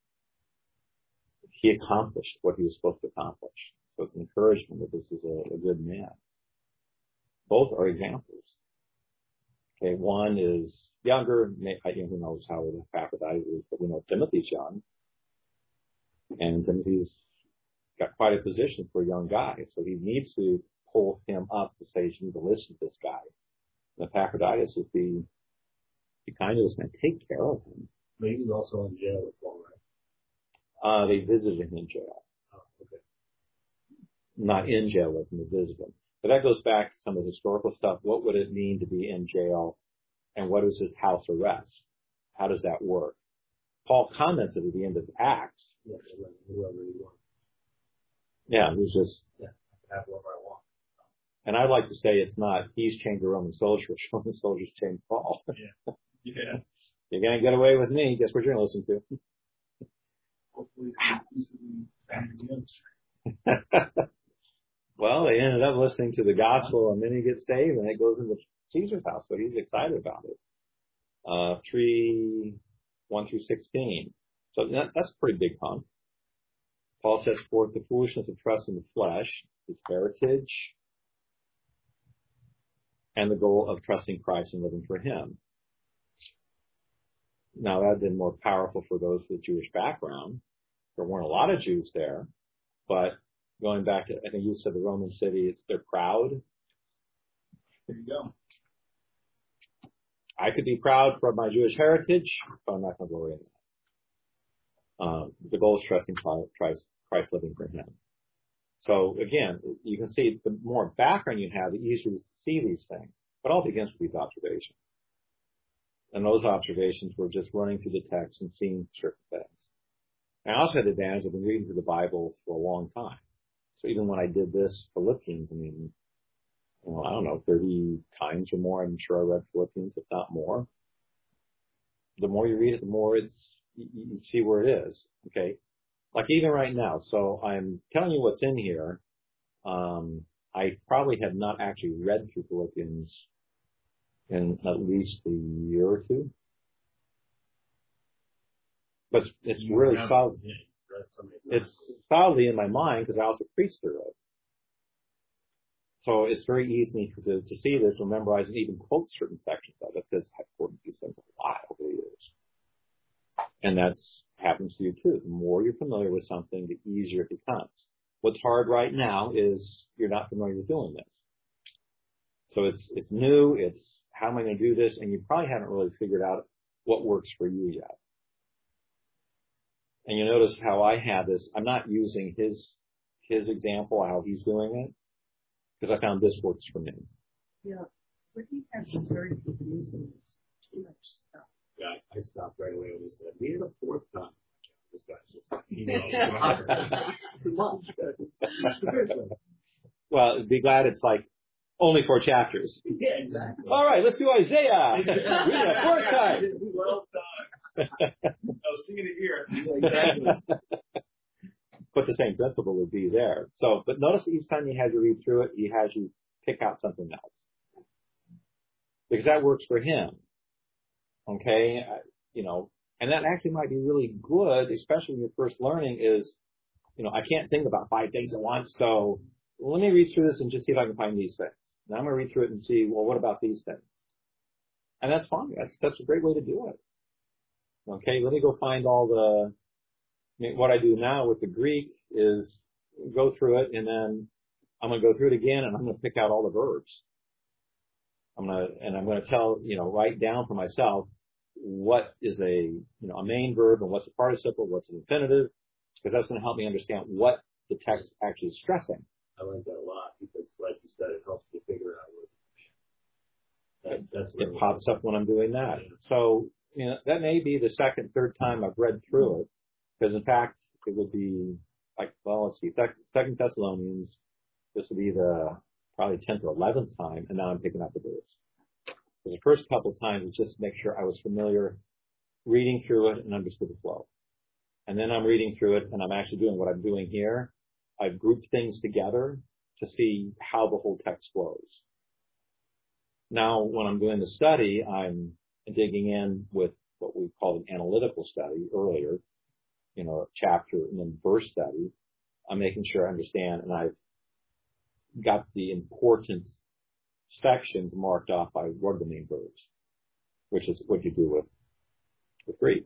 He accomplished what he was supposed to accomplish. So it's an encouragement that this is a, a good man. Both are examples. Okay, one is younger. I think who knows how old Epaphroditus is, but we know Timothy's young. And Timothy's got quite a position for a young guy. So he needs to pull him up to say, you need to listen to this guy. And Epaphroditus would be, be kind of just going to take care of him. But he was also in jail with Paul, right? Uh, they visited him in jail. Oh, okay. Not in jail with him, they visited him. But that goes back to some of the historical stuff. What would it mean to be in jail? And what is his house arrest? How does that work? Paul comments at the end of Acts. Yeah, whoever he wants. Yeah, he's just. Yeah, I can have whoever I want. And I like to say it's not he's chained a Roman soldier, Roman soldiers chained Paul. Yeah. Yeah. You're going to get away with me. Guess what you're going to listen to? Hopefully, some Well, they ended up listening to the gospel, and then he gets saved, and it goes into Caesar's house, so he's excited about it. Uh, three, one through sixteen. So that, that's a pretty big hunk. Paul sets forth the foolishness of trust in the flesh, its heritage, and the goal of trusting Christ and living for him. Now, that would have been more powerful for those with Jewish background. There weren't a lot of Jews there, but going back to, I think you said the Roman city, it's, they're proud. There you go. I could be proud for my Jewish heritage, but I'm not going to glory in that. Um, the goal is trusting Christ, Christ living for him. So again, you can see the more background you have, the easier to see these things. But all begins with these observations. And those observations were just running through the text and seeing certain things. And I also had the advantage of been reading through the Bible for a long time. So even when I did this Philippians, I mean, well, I don't know, thirty times or more, I'm sure I read Philippians, if not more. The more you read it, the more it's, you, you see where it is. Okay. Like even right now. So I'm telling you what's in here. Um, I probably have not actually read through Philippians in at least a year or two. But it's You really have- solid. yeah, read so many times. It's solidly in my mind because I also preached through it. So it's very easy to, to see this and memorize and even quote certain sections of it because I've quoted these things a lot over the years. And that happens to you too. The more you're familiar with something, the easier it becomes. What's hard right now is you're not familiar with doing this. So it's it's new. It's how am I going to do this? And you probably haven't really figured out what works for you yet. And you notice how I have this. I'm not using his his example, how he's doing it, because I found this works for me. Yeah. What he has is very confusing. It's too much stuff. Yeah, I stopped right away when he said, read it a fourth time. This guy's just, you know, too much. Well, be glad it's like only four chapters. Yeah, exactly. All right, let's do Isaiah. Read it a fourth time. Well done. I was singing it here. Exactly. But the same principle would be there. So, but notice each time he has you read through it, he has you pick out something else. Because that works for him. Okay? Uh, you know, and that actually might be really good, especially when you're first learning is, you know, I can't think about five things at once, so let me read through this and just see if I can find these things. Now I'm going to read through it and see, well, what about these things? And that's fine. That's, that's a great way to do it. Okay, let me go find all the, I mean, what I do now with the Greek is go through it and then I'm going to go through it again and I'm going to pick out all the verbs. I'm going to, and I'm going to tell, you know, write down for myself what is a, you know, a main verb and what's a participle, what's an infinitive, because that's going to help me understand what the text actually is stressing. I like that a lot because, like you said, it helps you figure out what that, that's It pops up when I'm doing that. So, you know, that may be the second, third time I've read through it, because in fact, it would be like, well, let's see, Second Thessalonians, this would be the probably tenth or eleventh time, and now I'm picking up the verbs. Because the first couple of times was just to make sure I was familiar reading through it and understood the flow. And then I'm reading through it and I'm actually doing what I'm doing here. I've grouped things together to see how the whole text flows. Now, when I'm doing the study, I'm digging in with what we called an analytical study earlier, you know, chapter and then verse study. I'm making sure I understand, and I've got the important sections marked off by what are the main verbs, which is what you do with, with Greek.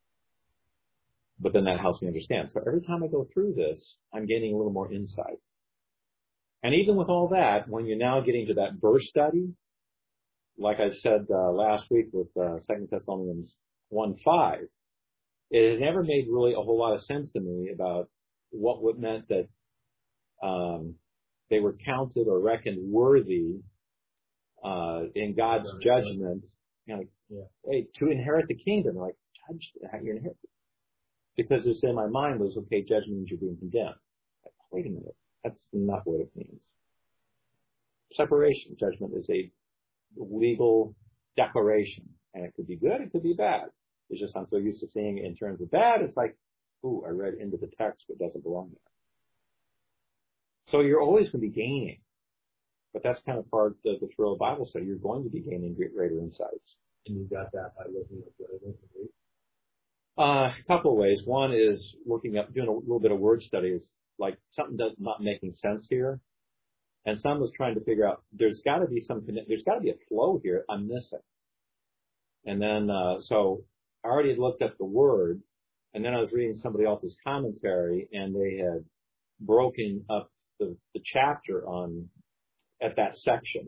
But then that helps me understand. So every time I go through this, I'm gaining a little more insight. And even with all that, when you're now getting to that verse study, like I said uh, last week with uh, Second Thessalonians one five, it had never made really a whole lot of sense to me about what it meant that um, they were counted or reckoned worthy uh, in God's judgment. You know, like, Yeah. wait, to inherit the kingdom, like, judge, how you inherit it. Because it's in my mind was, okay, judgment means you're being condemned. Like, wait a minute, that's not what it means. Separation, judgment is a legal declaration, and it could be good, it could be bad. It's just I'm so used to seeing it in terms of bad, it's like, ooh, I read into the text, but it doesn't belong there. So you're always going to be gaining. But that's kind of part of the thrill of Bible study. You're going to be gaining greater insights. And you got that by looking at the other Greek. Uh, a couple of ways. One is looking up, doing a little bit of word studies, like something that's not making sense here. And some was trying to figure out, there's got to be some, there's got to be a flow here I'm missing. And then, uh, so I already had looked up the word, and then I was reading somebody else's commentary, and they had broken up the, the chapter on, at that section.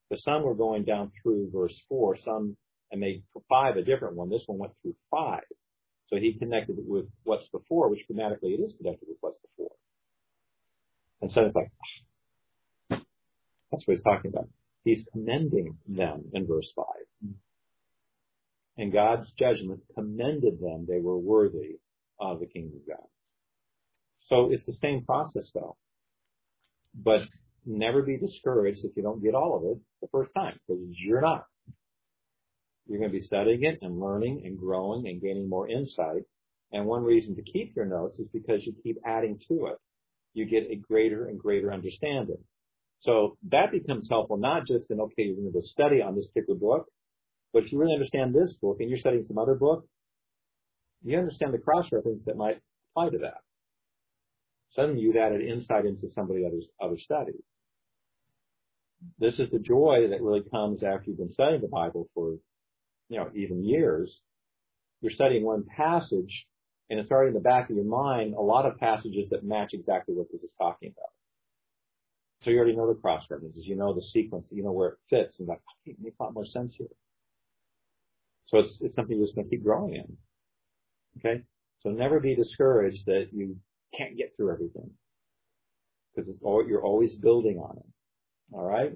But some were going down through verse four, some, and made five a different one. This one went through five. So he connected it with what's before, which grammatically it is connected with what's before. And so it's like, that's what he's talking about. He's commending them in verse five. And God's judgment commended them. They were worthy of the kingdom of God. So it's the same process though. But never be discouraged if you don't get all of it the first time, because you're not. You're going to be studying it and learning and growing and gaining more insight. And one reason to keep your notes is because you keep adding to it. You get a greater and greater understanding. So that becomes helpful not just in, okay, you're going to study on this particular book, but if you really understand this book and you're studying some other book, you understand the cross-reference that might apply to that. Suddenly you've added insight into somebody else's other study. This is the joy that really comes after you've been studying the Bible for, you know, even years. You're studying one passage, and it's already in the back of your mind a lot of passages that match exactly what this is talking about. So you already know the cross references, you know the sequence, you know where it fits, and you're like, okay, it makes a lot more sense here. So it's it's something you're just going to keep growing in. Okay? So never be discouraged that you can't get through everything, because it's all, you're always building on it. All right?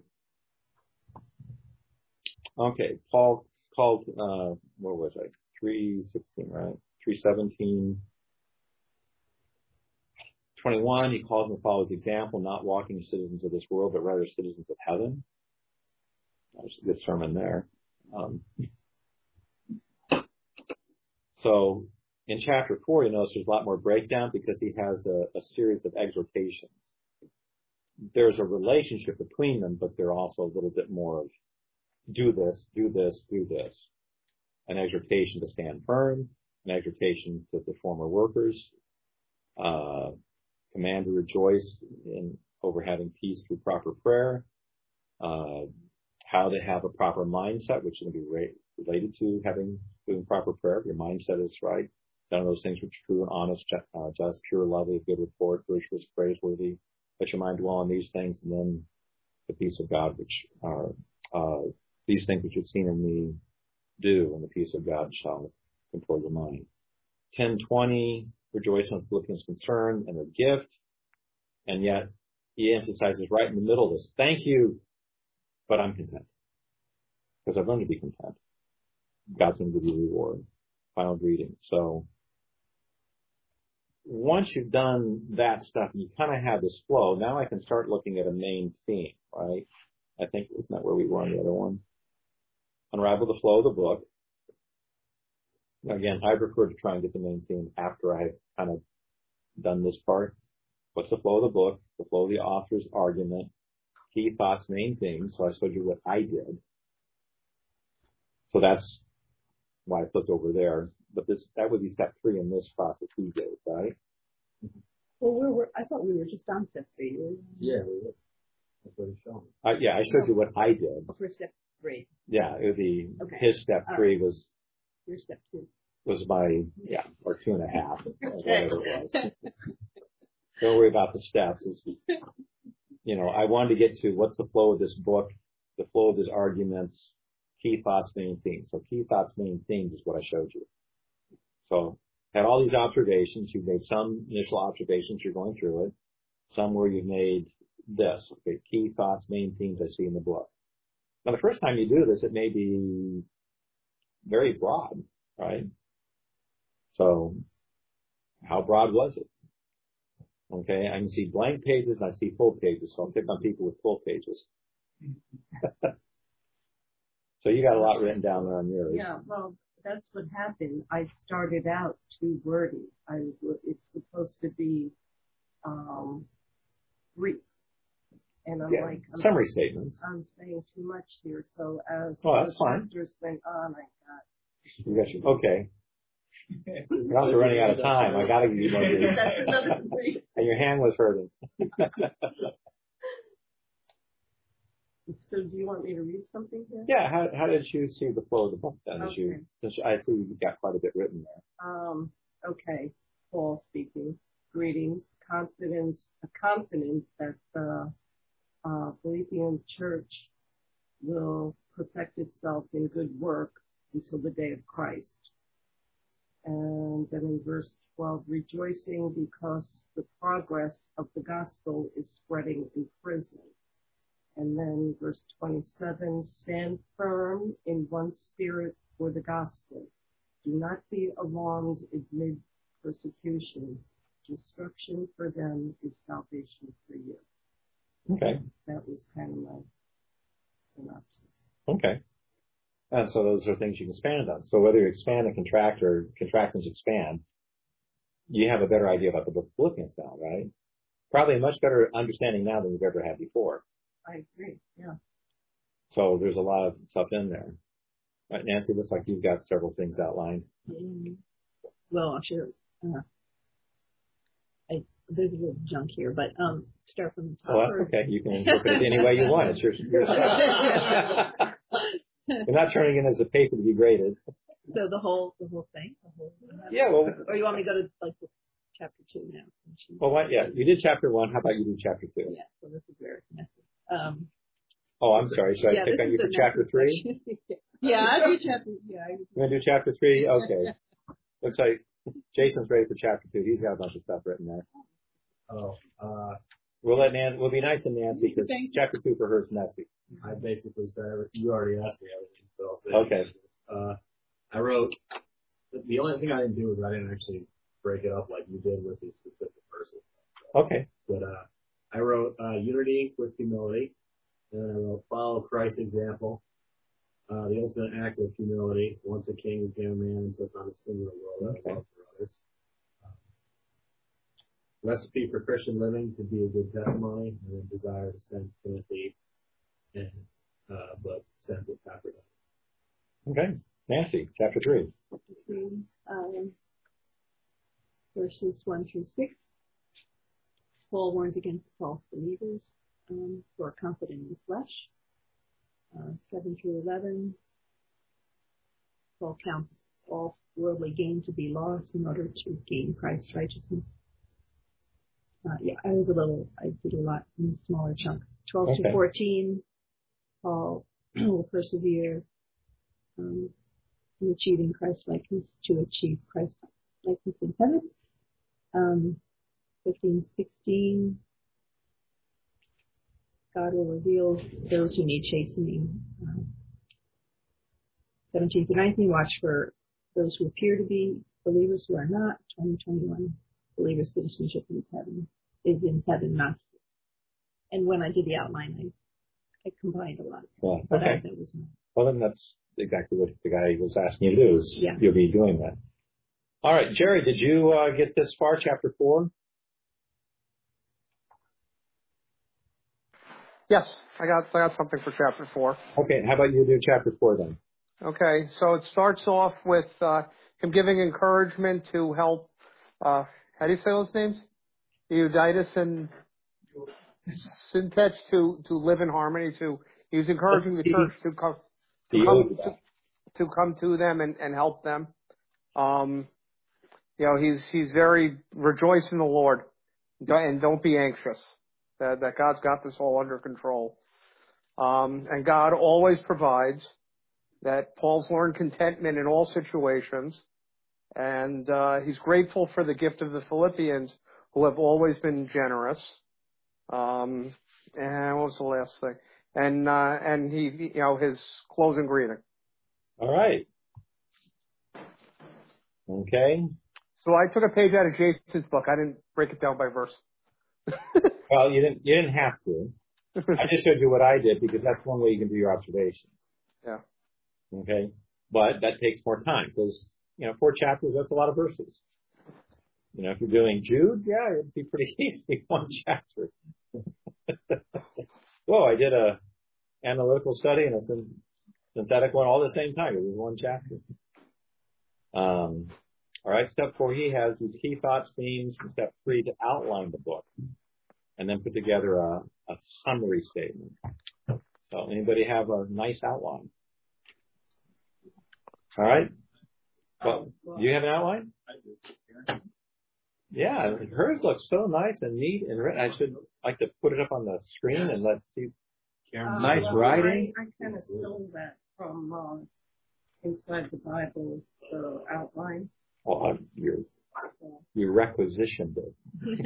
Okay, Paul called, uh, what was I? three sixteen, right? three seventeen. twenty-one, he calls them to follow his example, not walking as citizens of this world, but rather citizens of heaven. There's a good sermon there. Um, so in chapter four, you notice there's a lot more breakdown because he has a, a series of exhortations. There's a relationship between them, but they're also a little bit more of do this, do this, do this. An exhortation to stand firm, an exhortation to the former workers, uh, command to rejoice in over having peace through proper prayer, uh, how to have a proper mindset, which is going to be re- related to having doing proper prayer. Your mindset is right. None of those things which are true and honest, uh, just, pure, lovely, good report, virtuous, praiseworthy. Let your mind dwell on these things, and then the peace of God, which are uh, these things which you've seen in me do, and the peace of God shall control your mind. ten twenty, rejoice in Philippians' concern and their gift, and yet he emphasizes right in the middle of this, thank you, but I'm content, because I've learned to be content. God's going to give you a reward. Final greeting. So once you've done that stuff, you kind of have this flow. Now I can start looking at a main theme, right? I think isn't that where we were on the other one? Unravel the flow of the book. Again, I prefer to try and get the main theme after I've kind of done this part. What's the flow of the book? The flow of the author's argument. Key thoughts, main themes. So I showed you what I did. So that's why I flipped over there. But this, that would be step three in this process we did, right? Well, we were, I thought we were just on step three. Yeah, we were. That's what he's showing. Uh, yeah, I showed you what I did. For step three. Yeah, it would be, Okay. his step All three right. was, Your step two. was my, yeah, or two and a half, whatever it was. Don't worry about the steps. It's, you know, I wanted to get to what's the flow of this book, the flow of his arguments, key thoughts, main themes. So key thoughts, main themes is what I showed you. So had all these observations. You've made some initial observations. You're going through it. Some where you've made this. Okay, key thoughts, main themes I see in the book. Now, the first time you do this, it may be very broad, right? So how broad was it? Okay, I can see blank pages and I see full pages, so I'll pick on people with full pages. So you got a lot written down there on yours. Yeah, well, that's what happened. I started out too wordy. I, it's supposed to be um, brief. And I'm Yeah, like, I'm, summary statements. I'm saying too much here. So as Oh, that's the fine. chapters went on, I got. You got your, okay. You're also running out of time. I got to give you more brief. That's another brief. And your hand was hurting. So do you want me to read something here? Yeah, how how did you see the flow of the book then? As you, Okay. since I see you got quite a bit written there. Um, okay, Paul speaking. Greetings. Confidence, a confidence that the uh, Philippian church will perfect itself in good work until the day of Christ. And then in verse twelve, rejoicing because the progress of the gospel is spreading in prison. And then verse twenty-seven, stand firm in one spirit for the gospel. Do not be alarmed amid persecution. Destruction for them is salvation for you. Okay. So that was kind of my synopsis. Okay. And so those are things you can expand on. So whether you expand and contract or contract and expand, you have a better idea about the book of Philippians now, right? Probably a much better understanding now than you've ever had before. I agree, yeah. So there's a lot of stuff in there. Right, Nancy, looks like you've got several things outlined. Mm-hmm. Well, I'm sure. Uh, I, there's a little junk here, but um, start from the top. Oh, that's or... okay. You can interpret it any way you want. It's your, your You're not turning in as a paper to be graded. So the whole, the whole thing. The whole, yeah, well. Or you want me to go to like the chapter two now? Well, what? Yeah, you did chapter one. How about you do chapter two? Yeah. So this is where it's messy. Um, oh, I'm sorry. Should yeah, I pick on you for chapter three? yeah, I do chapter. Yeah. I You want to do chapter three? Okay. Looks like Jason's ready for chapter two. He's got a bunch of stuff written there. Oh, uh, we'll let Nancy. We'll be nice to Nancy because chapter two for her is messy. I basically said you already asked me everything, but I'll say okay. Uh, I wrote. The only thing I didn't do was I didn't actually break it up like you did with the specific verses. Okay. But uh, I wrote uh, unity with humility, and then I wrote follow Christ's example. Uh, the ultimate act of humility. Once a king became a man and took on a singular role okay. of love for others. Um, recipe for Christian living to be a good testimony, and then desire to send Timothy, and uh, but send with Epaphroditus. Okay, Nancy, chapter three. Chapter three, um, verses one through six. Paul warns against false believers um, who are confident in the flesh. Uh, seven through eleven, Paul counts all worldly gain to be lost in order to gain Christ's righteousness. Uh, yeah, I was a little, I did a lot in smaller chunks. twelve okay. to fourteen, Paul will persevere um, in achieving Christ's likeness to achieve Christ's likeness in heaven. Um, fifteen, sixteen, God will reveal those who need chastening. Um, seventeen through nineteen, watch for those who appear to be believers who are not. twenty, twenty-one, believers' citizenship in heaven is in heaven, not. And when I did the outline, I, I combined a lot. Well, but okay. I, was not. Well, then that's exactly what the guy was asking you to do. Is yeah. You'll be doing that. All right, Jerry, did you uh, get this far, chapter four? Yes, I got I got something for chapter four. Okay, how about you do chapter four then? Okay, so it starts off with uh, him giving encouragement to help. Uh, how do you say those names? Euditus and Syntyche to to live in harmony. To he's encouraging the church to come to come to, to come to them and, and help them. Um, you know, he's he's very rejoice in the Lord, and don't be anxious. That, that God's got this all under control. Um, and God always provides. That Paul's learned contentment in all situations. And uh, he's grateful for the gift of the Philippians, who have always been generous. Um, and what was the last thing? And uh, and he, you know, his closing greeting. All right. Okay. So I took a page out of Jason's book. I didn't break it down by verse. Well, you didn't. You didn't have to. I just showed you what I did because that's one way you can do your observations. Yeah. Okay. But that takes more time because you know four chapters. That's a lot of verses. You know, if you're doing Jude, yeah, it'd be pretty easy. One chapter. Whoa! I did a analytical study and a syn- synthetic one all at the same time. It was one chapter. Um. All right. Step four. He has his key thoughts, themes. And step three to outline the book. And then put together a, a summary statement. So anybody have a nice outline? All right. Well, do you have an outline? I do. Yeah, hers looks so nice and neat and written. I should like to put it up on the screen and let's see. Uh, Nice well, writing. I, I kind of stole that from uh, inside the Bible, the outline. Well, uh, you So. you requisitioned it. It's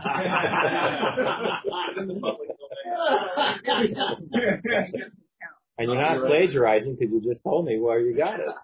in the public domain. And you're not plagiarizing because you just told me where you got it.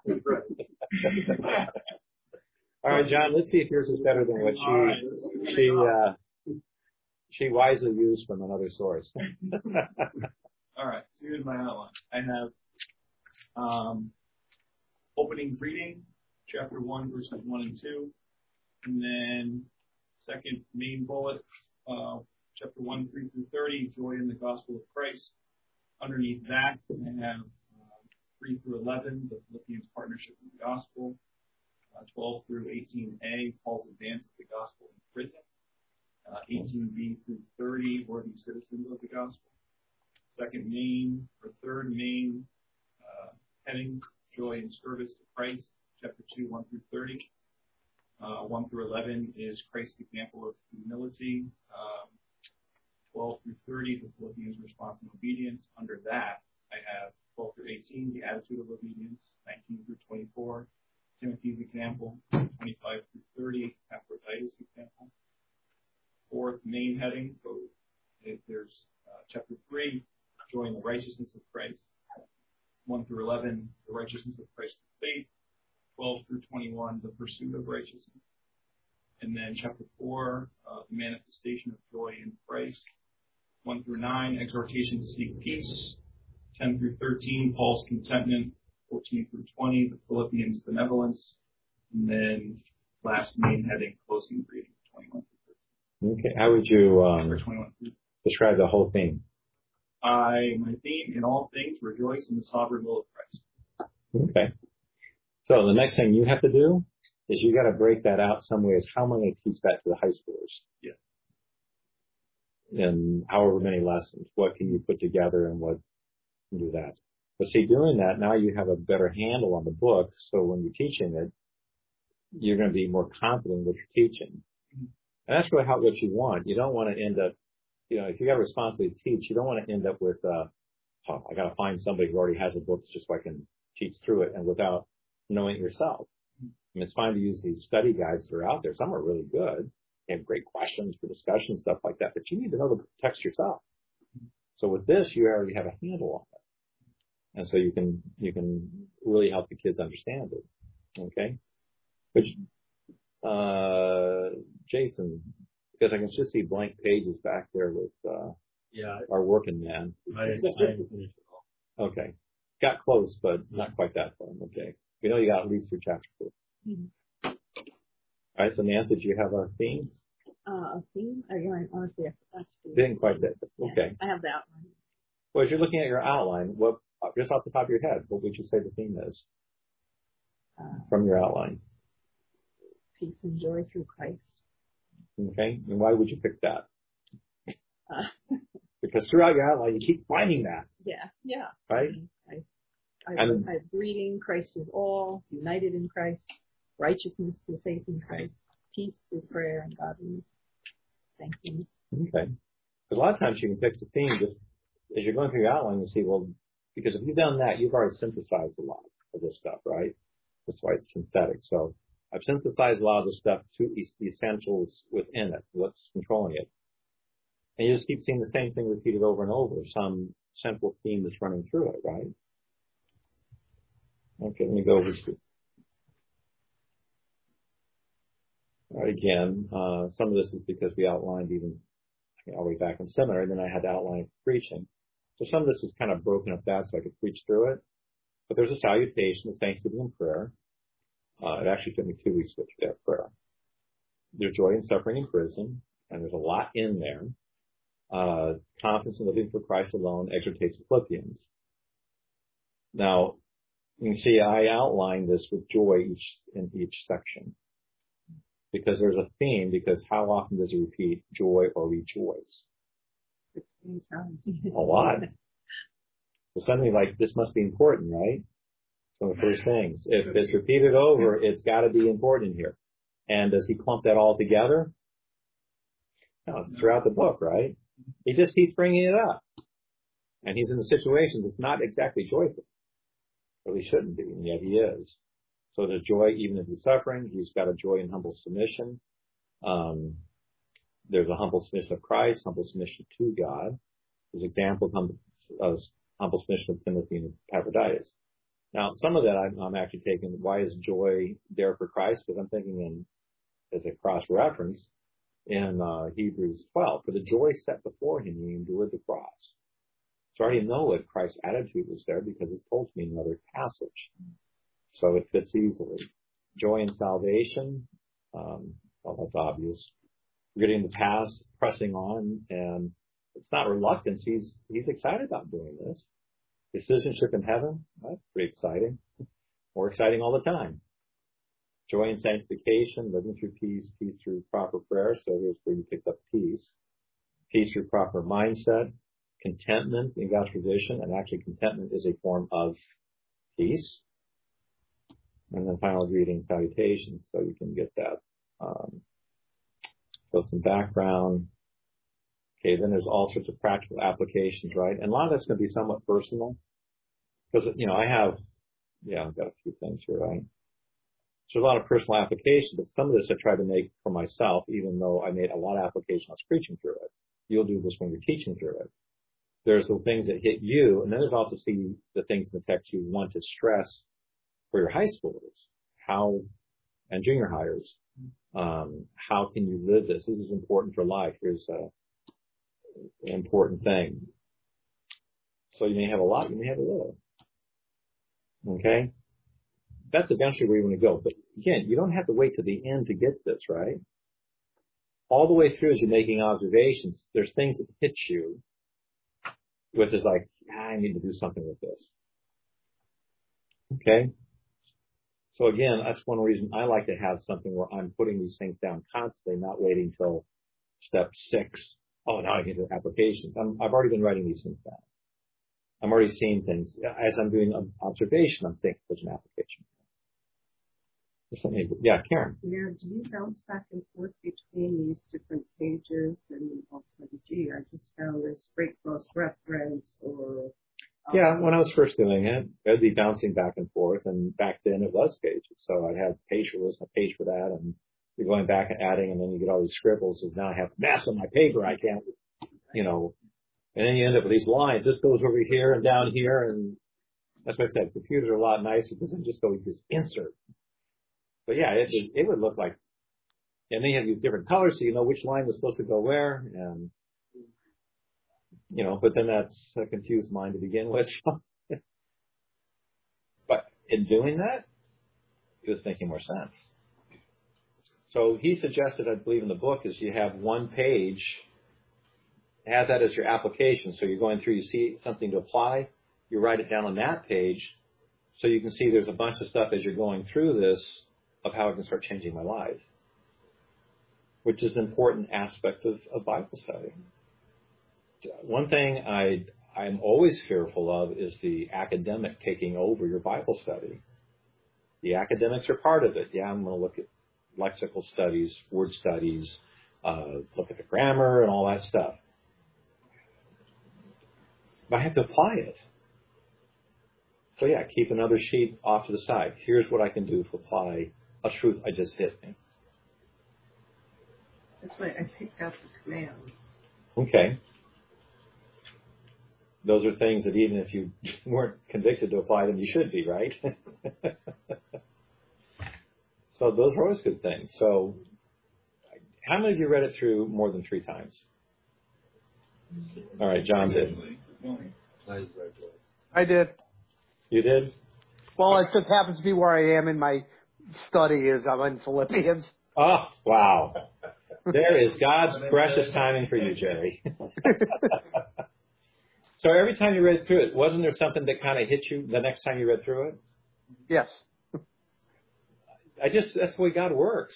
All right, John, let's see if yours is better than what she she uh, she wisely used from another source. All right, so here's my outline. I have um, opening greeting, chapter one, verses one and two, and then second main bullet, uh, chapter one, three through thirty, joy in the gospel of Christ. Underneath that, I have uh, three through eleven, the Philippians partnership with the gospel. Uh, twelve through eighteen A, Paul's advance of the gospel in prison. Uh, eighteen B through thirty, worthy citizens of the gospel. Second main, or third main uh, heading, joy in service to Christ, chapter two, one through thirty. Uh, one through eleven is Christ's example of humility. Um, twelve through thirty, the Philippians' response and obedience. Under that, I have twelve through eighteen, the attitude of obedience. nineteen through twenty-four, Timothy's example. twenty-five through thirty, Epaphroditus' example. Fourth main heading, so if there's uh, chapter three, joy in the righteousness of Christ. one through eleven, the righteousness of Christ through faith. twelve through twenty-one, the pursuit of righteousness. And then chapter four, uh, the manifestation of joy in Christ. one through nine, exhortation to seek peace. ten through thirteen, Paul's contentment. fourteen through twenty, the Philippians' benevolence. And then last main heading, closing greeting, twenty-one through thirteen. Okay, how would you um, twenty-one through describe the whole theme? I, my theme, in all things, rejoice in the sovereign will of Christ. Okay. So the next thing you have to do is you got to break that out some way. Is how am I going to teach that to the high schoolers? Yeah. In however many lessons, what can you put together and what can do that? But see, doing that, now you have a better handle on the book, so when you're teaching it, you're going to be more confident in what you're teaching. And that's really how, what you want. You don't want to end up, you know, if you got a responsibility to teach, you don't want to end up with, uh, oh, I got to find somebody who already has a book just so I can teach through it and without knowing it yourself. I mean, it's fine to use these study guides that are out there. Some are really good. They have great questions for discussion, stuff like that, but you need to know the text yourself. So with this, you already have a handle on it. And so you can, you can really help the kids understand it. Okay? Which, uh, Jason, because I can just see blank pages back there with, uh, Yeah, our working man. I, I didn't finish it all. Okay. Got close, but not quite that far. Okay. We know you got at least through chapter four. Mm-hmm. All right. So Nancy, do you have our theme? Uh, a theme? I, I honestly, I forgot to do it. Didn't quite that. Okay. Yeah, I have the outline. Well, as you're looking at your outline, what, just off the top of your head, what would you say the theme is Uh, from your outline? peace and joy through Christ. Okay. And why would you pick that? Uh, Because throughout your outline, you keep finding that, yeah, yeah. right? I, I, And- I have greeting, Christ is all, united in Christ, righteousness through faith in Christ, peace through prayer and godliness. Thank you. Okay. Because a lot of times you can pick the theme just as you're going through your outline, you see, well, because if you've done that, you've already synthesized a lot of this stuff, right? That's why it's synthetic. So I've synthesized a lot of the stuff to the essentials within it, what's controlling it. And you just keep seeing the same thing repeated over and over, some central theme that's running through it, right? Okay, let me go over to, all right, again, uh, some of this is because we outlined even all the way back in seminary, and then I had to outline preaching. So some of this is kind of broken up that so I could preach through it. But there's a salutation, a thanksgiving and prayer. Uh, it actually took me two weeks to get through that prayer. There's joy in suffering in prison, and there's a lot in there. Uh, confidence in living for Christ alone, exhortates Philippians. Now, you can see I outlined this with joy each in each section. Because there's a theme, because how often does it repeat joy or rejoice? sixteen times. A lot. So suddenly, like, this must be important, right? One of the first things. If it's repeated over, it's got to be important here. And does he clump that all together? No, it's throughout the book, right? He just keeps bringing it up. And he's in a situation that's not exactly joyful. Well, he shouldn't be, and yet he is. So there's joy even in his suffering. He's got a joy in humble submission. Um, there's a humble submission of Christ, humble submission to God. There's examples of humble, of humble submission of Timothy and Epaphroditus. Now, some of that I'm, I'm actually taking, why is joy there for Christ? Because I'm thinking in, as a cross-reference, in uh, Hebrews twelve, for the joy set before him, he endured the cross. So I already know what Christ's attitude was there because it's told to me in another passage. So it fits easily. Joy in salvation, um, well, that's obvious. Forgetting the past, pressing on, and it's not reluctance. He's he's excited about doing this. His citizenship in heaven, that's pretty exciting. More exciting all the time. Joy in sanctification, living through peace, peace through proper prayer. So here's where you picked up peace. Peace through proper mindset. Contentment in God's provision, and actually contentment is a form of peace. And then final greeting, salutations, so you can get that. Um, so some background. Okay, then there's all sorts of practical applications, right? And a lot of that's going to be somewhat personal. Because, you know, I have, yeah, I've got a few things here, right? So there's a lot of personal application, but some of this I try to make for myself, even though I made a lot of application. I was preaching through it. You'll do this when you're teaching through it. There's the things that hit you, and then there's also see the things in the text you want to stress for your high schoolers, how, and junior hires. Um, how can you live this? This is important for life. Here's a, an important thing. So you may have a lot, you may have a little. Okay? That's eventually where you want to go. But again, you don't have to wait to the end to get this, right? All the way through as you're making observations, there's things that hit you with is like, ah, I need to do something with this. Okay? So again, that's one reason I like to have something where I'm putting these things down constantly, not waiting till step six. Oh, now I get to applications. I'm, I've already been writing these things down. I'm already seeing things. As I'm doing observation, I'm saying there's an application. There's something, yeah, Karen. Yeah, do you bounce back and forth between these different pages and also, gee, I just found this great cross-reference or... Um, yeah, when I was first doing it, I'd be bouncing back and forth, and back then it was pages. So I'd have page for this and a page for that, and you're going back and adding, and then you get all these scribbles, and now I have mass on my paper. I can't, you know, and then you end up with these lines. This goes over here and down here, and that's what I said. Computers are a lot nicer because they just go with this insert. But yeah, it, it would look like, and then you have these different colors so you know which line was supposed to go where, and, you know, but then that's a confused mind to begin with. But in doing that, it was making more sense. So he suggested, I believe in the book, is you have one page, have that as your application. So you're going through, you see something to apply, you write it down on that page so you can see there's a bunch of stuff as you're going through this of how I can start changing my life, which is an important aspect of, of Bible study. One thing I, I'm always fearful of is the academic taking over your Bible study. The academics are part of it. Yeah, I'm going to look at lexical studies, word studies, uh, look at the grammar and all that stuff. But I have to apply it. So yeah, keep another sheet off to the side. Here's what I can do to apply a truth I just hit me. That's why I picked out the commands. Okay. Those are things that even if you weren't convicted to apply them, you should be, right? So those are always good things. So how many of you read it through more than three times? All right, John did. I did. You did? Well, it just happens to be where I am in my study is I'm in Philippians. Oh, wow. There is God's precious timing for you, Jerry. So every time you read through it, wasn't there something that kind of hit you the next time you read through it? Yes. I just, that's the way God works.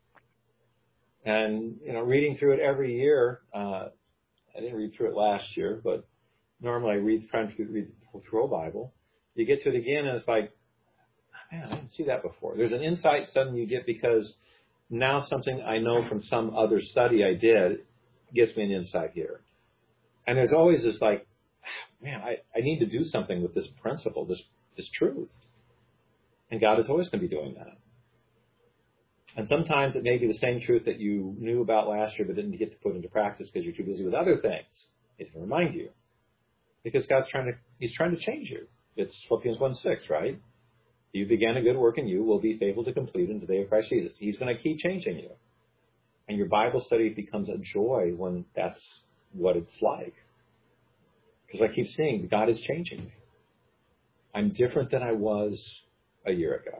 And, you know, reading through it every year, uh, I didn't read through it last year, but normally I read, try to read the whole Bible. You get to it again and it's like, man, I didn't see that before. There's an insight suddenly you get because now something I know from some other study I did gives me an insight here. And there's always this like, man, I, I need to do something with this principle, this, this truth. And God is always going to be doing that. And sometimes it may be the same truth that you knew about last year but didn't get to put into practice because you're too busy with other things. He's going to remind you. Because God's trying to, He's trying to change you. It's Philippians one six, right? You began a good work in you, will be faithful to complete in the day of Christ Jesus. He's going to keep changing you. And your Bible study becomes a joy when that's what it's like. Because I keep seeing God is changing me. I'm different than I was a year ago.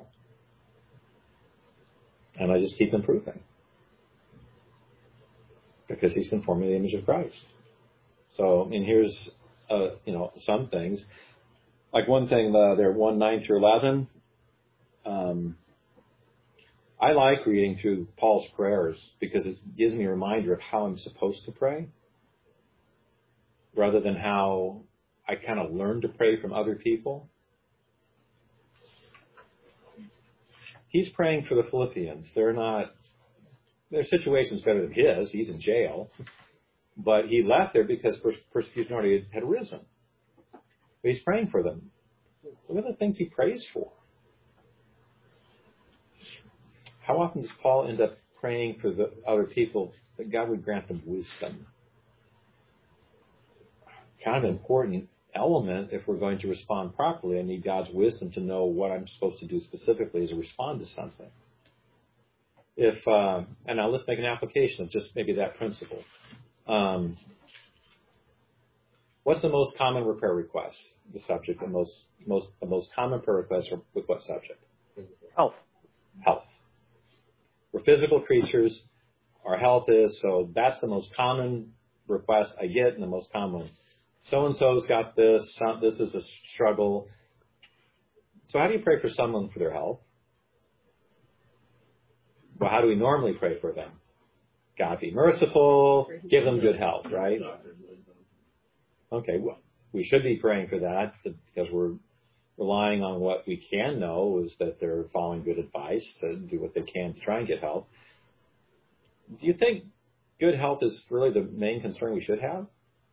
And I just keep improving. Because He's conforming to the image of Christ. So, and here's, uh, you know, some things. Like one thing, uh, there, one nine through eleven. Um, I like reading through Paul's prayers because it gives me a reminder of how I'm supposed to pray, rather than how I kind of learned to pray from other people. He's praying for the Philippians. They're not, their situation's better than his. He's in jail. But he left there because persecution already had arisen. But he's praying for them. Look at the things he prays for. How often does Paul end up praying for the other people that God would grant them wisdom? Kind of an important element if we're going to respond properly. I need God's wisdom to know what I'm supposed to do specifically as a respond to something. If uh, and now let's make an application of just maybe that principle. Um, what's the most common prayer request? The subject, the most most the most common prayer requests are with what subject? Health. Health. We're physical creatures. Our health is, so that's the most common request I get, and the most common. So-and-so's got this. This is a struggle. So how do you pray for someone for their health? Well, how do we normally pray for them? God be merciful, give them good health, right? Okay, well, we should be praying for that because we're relying on what we can know is that they're following good advice to do what they can to try and get health. Do you think good health is really the main concern we should have?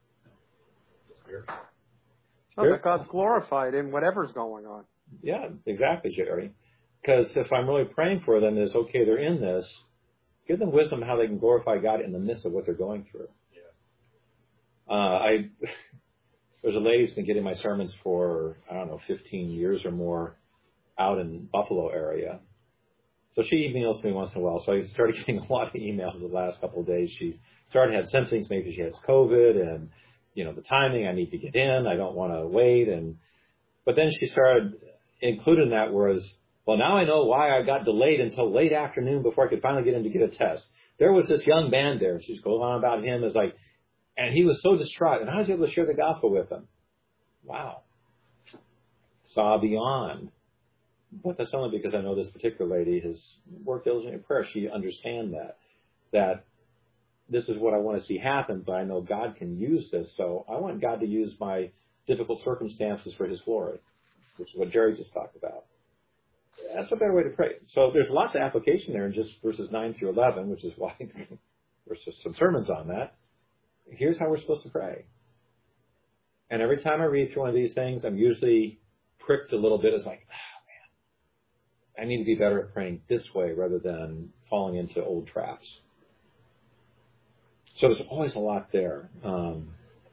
So that God's glorified in whatever's going on. Yeah, exactly, Jerry. Because if I'm really praying for them is, okay, they're in this, give them wisdom how they can glorify God in the midst of what they're going through. Yeah. Uh, I there's a lady who's been getting my sermons for, I don't know, fifteen years or more out in Buffalo area. So she emails me once in a while. So I started getting a lot of emails the last couple of days. She started to have symptoms. Maybe she has COVID and, you know, the timing, I need to get in. I don't want to wait. And, but then she started including that whereas, well, now I know why I got delayed until late afternoon before I could finally get in to get a test. There was this young man there. She's going on about him as like, and he was so distraught. And I was able to share the gospel with him. Wow. Saw beyond. But that's only because I know this particular lady has worked diligently in prayer. She understands that, that this is what I want to see happen, but I know God can use this. So I want God to use my difficult circumstances for His glory, which is what Jerry just talked about. That's a better way to pray. So there's lots of application there in just verses nine through eleven, which is why there's some sermons on that. Here's how we're supposed to pray. And every time I read through one of these things, I'm usually pricked a little bit. It's like, oh, man, I need to be better at praying this way rather than falling into old traps. So there's always a lot there. Um,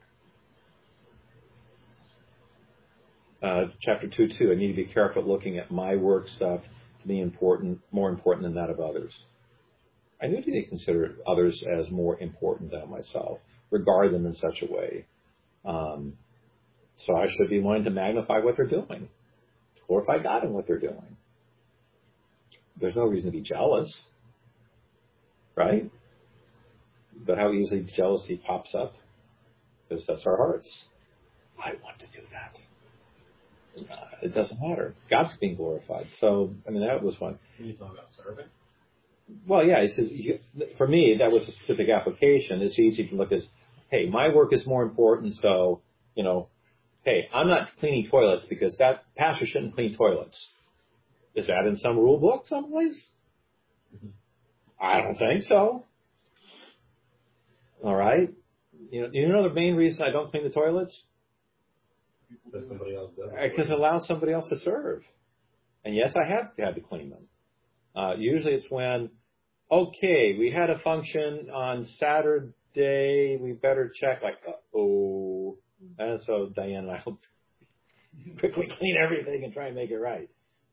uh, chapter two, two, I need to be careful looking at my work stuff to be important, more important than that of others. I need to consider others as more important than myself, regard them in such a way. Um, so I should be wanting to magnify what they're doing, glorify God in what they're doing. There's no reason to be jealous, right? But how easily jealousy pops up, because that's our hearts. I want to do that. Uh, it doesn't matter. God's being glorified. So, I mean, that was one. Can you talk about serving? Well, yeah, it's, for me, that was a specific application. It's easy to look as, hey, my work is more important, so, you know, hey, I'm not cleaning toilets because that pastor shouldn't clean toilets. Is that in some rule book someplace? Mm-hmm. I don't think so. All right. You know, you know the main reason I don't clean the toilets? That somebody else does. Because it allows somebody else to serve. And yes, I have had to clean them. Uh, usually it's when, okay, we had a function on Saturday, we better check, like, uh-oh. And so Diane and I will quickly clean everything and try and make it right.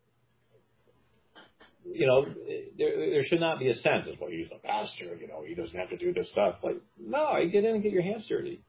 You know, there, there should not be a sense of, well, he's the pastor, you know, he doesn't have to do this stuff. Like, no, you get in and get your hands dirty.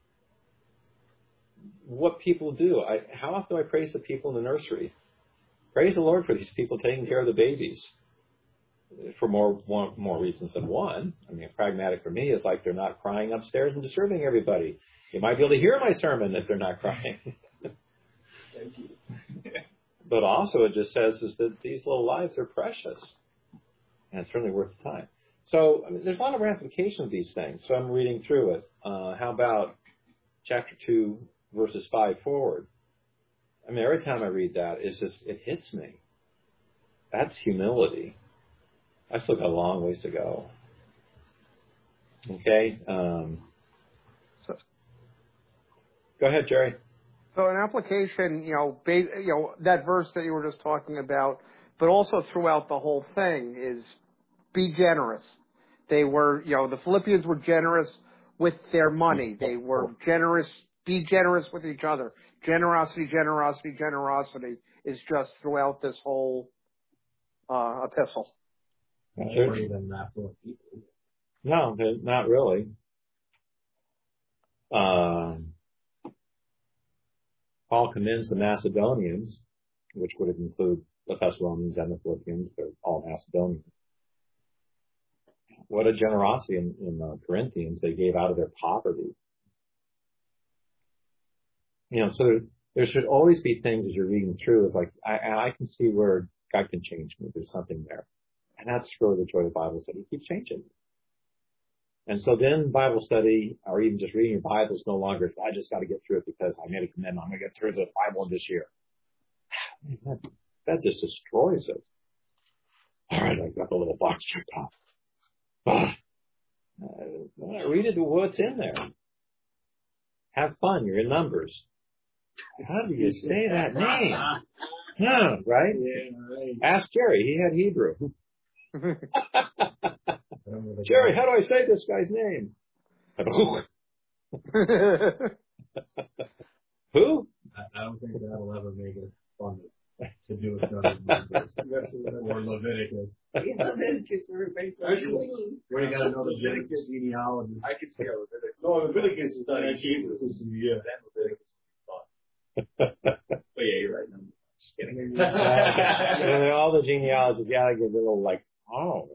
What people do, I, how often do I praise the people in the nursery? Praise the Lord for these people taking care of the babies. For more one, more reasons than one. I mean, pragmatic for me is like they're not crying upstairs and disturbing everybody. You might be able to hear my sermon if they're not crying. Thank you. But also it just says is that these little lives are precious. And it's certainly worth the time. So I mean, there's a lot of ramifications of these things. So I'm reading through it. Uh, how about chapter two, verses five forward? I mean, every time I read that, it's just, it hits me. That's humility. I still got a long ways to go. Okay. Um, So, go ahead, Jerry. so an application, you know, ba- you know, that verse that you were just talking about, but also throughout the whole thing is be generous. They were, you know, the Philippians were generous with their money. They were generous. Be generous with each other. Generosity, generosity, generosity is just throughout this whole uh, epistle. Or even not for people. No, not really. Um, Paul commends the Macedonians, which would include the Thessalonians and the Philippians. They're all Macedonians. What a generosity in, in the Corinthians. They gave out of their poverty. You know, so there, there should always be things as you're reading through. It's like, I, I can see where God can change me. There's something there. And that's really the joy of Bible study. It keeps changing. And so then Bible study, or even just reading your Bible, is no longer, I just got to get through it because I made a commitment. I'm going to get through the Bible this year. That, that just destroys it. All right, I got the little box checked off. Ah, uh, read it, what's in there. Have fun. You're in Numbers. How do you say that name? Huh, right? Yeah, right. Ask Jerry. He had Hebrew. Jerry, how do I say this guy's name? Who? I, I don't think that'll ever make it fun to do a study of Numbers or Leviticus. Leviticus, everybody's like, Actually, Where you got to know the Leviticus genealogy. I can see how Leviticus. No, Leviticus is not Jesus. Yeah. Then Leviticus is fun. But yeah, you're right. I'm just kidding. And all the genealogies, yeah, I get a little like, oh,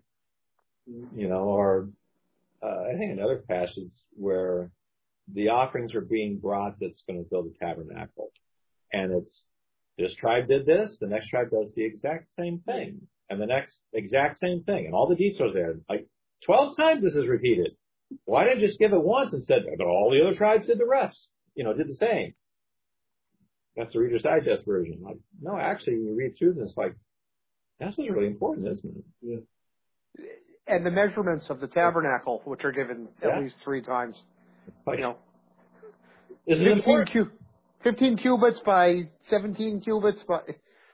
you know, or uh, I think another passage where the offerings are being brought that's going to build the tabernacle. And it's, this tribe did this, the next tribe does the exact same thing, and the next exact same thing, and all the details there. Like, twelve times this is repeated. Why didn't you just give it once and said, all the other tribes did the rest, you know, did the same? That's the Reader's Digest version. Like, no, actually, you read through this, like, that's what's really important, isn't it? Yeah. And the measurements of the tabernacle, which are given at Yeah. least three times. Like, You know, is it fifteen, important? cu- fifteen cubits by seventeen cubits by.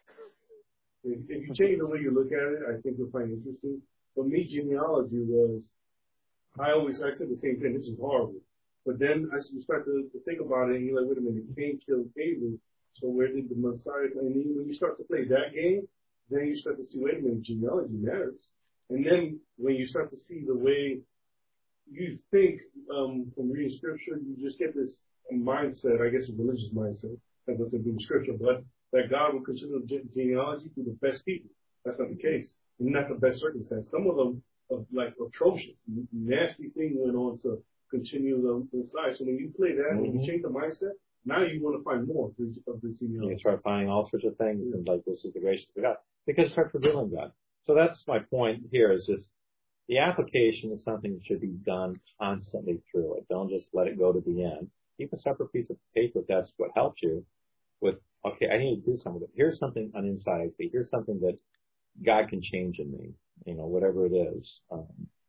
If, if you change the way you look at it, I think you'll find it interesting. For me, genealogy was, I always, I said the same thing, this is horrible. But then as you start to, to think about it, and you're like, wait a minute, Cain killed Abel, so where did the Messiah, and then when you start to play that game, then you start to see, wait a minute, genealogy matters. And then when you start to see the way you think um, from reading scripture, you just get this mindset, I guess a religious mindset, that doesn't be scripture, but that God will consider genealogy through the best people. That's not the case. Not the best circumstance. Some of them are like atrocious. Nasty thing went on to continue the, the side. So when you play that, mm-hmm. when you change the mindset, now you want to find more of the genealogy. You start finding all sorts of things, yeah. And like, this is the grace of God. Because you start revealing God. So that's my point here, is just the application is something that should be done constantly through it. Don't just let it go to the end. Keep a separate piece of paper if that's what helps you with, okay, I need to do something with it. Here's something on inside I see. Here's something that God can change in me, you know, whatever it is. Um,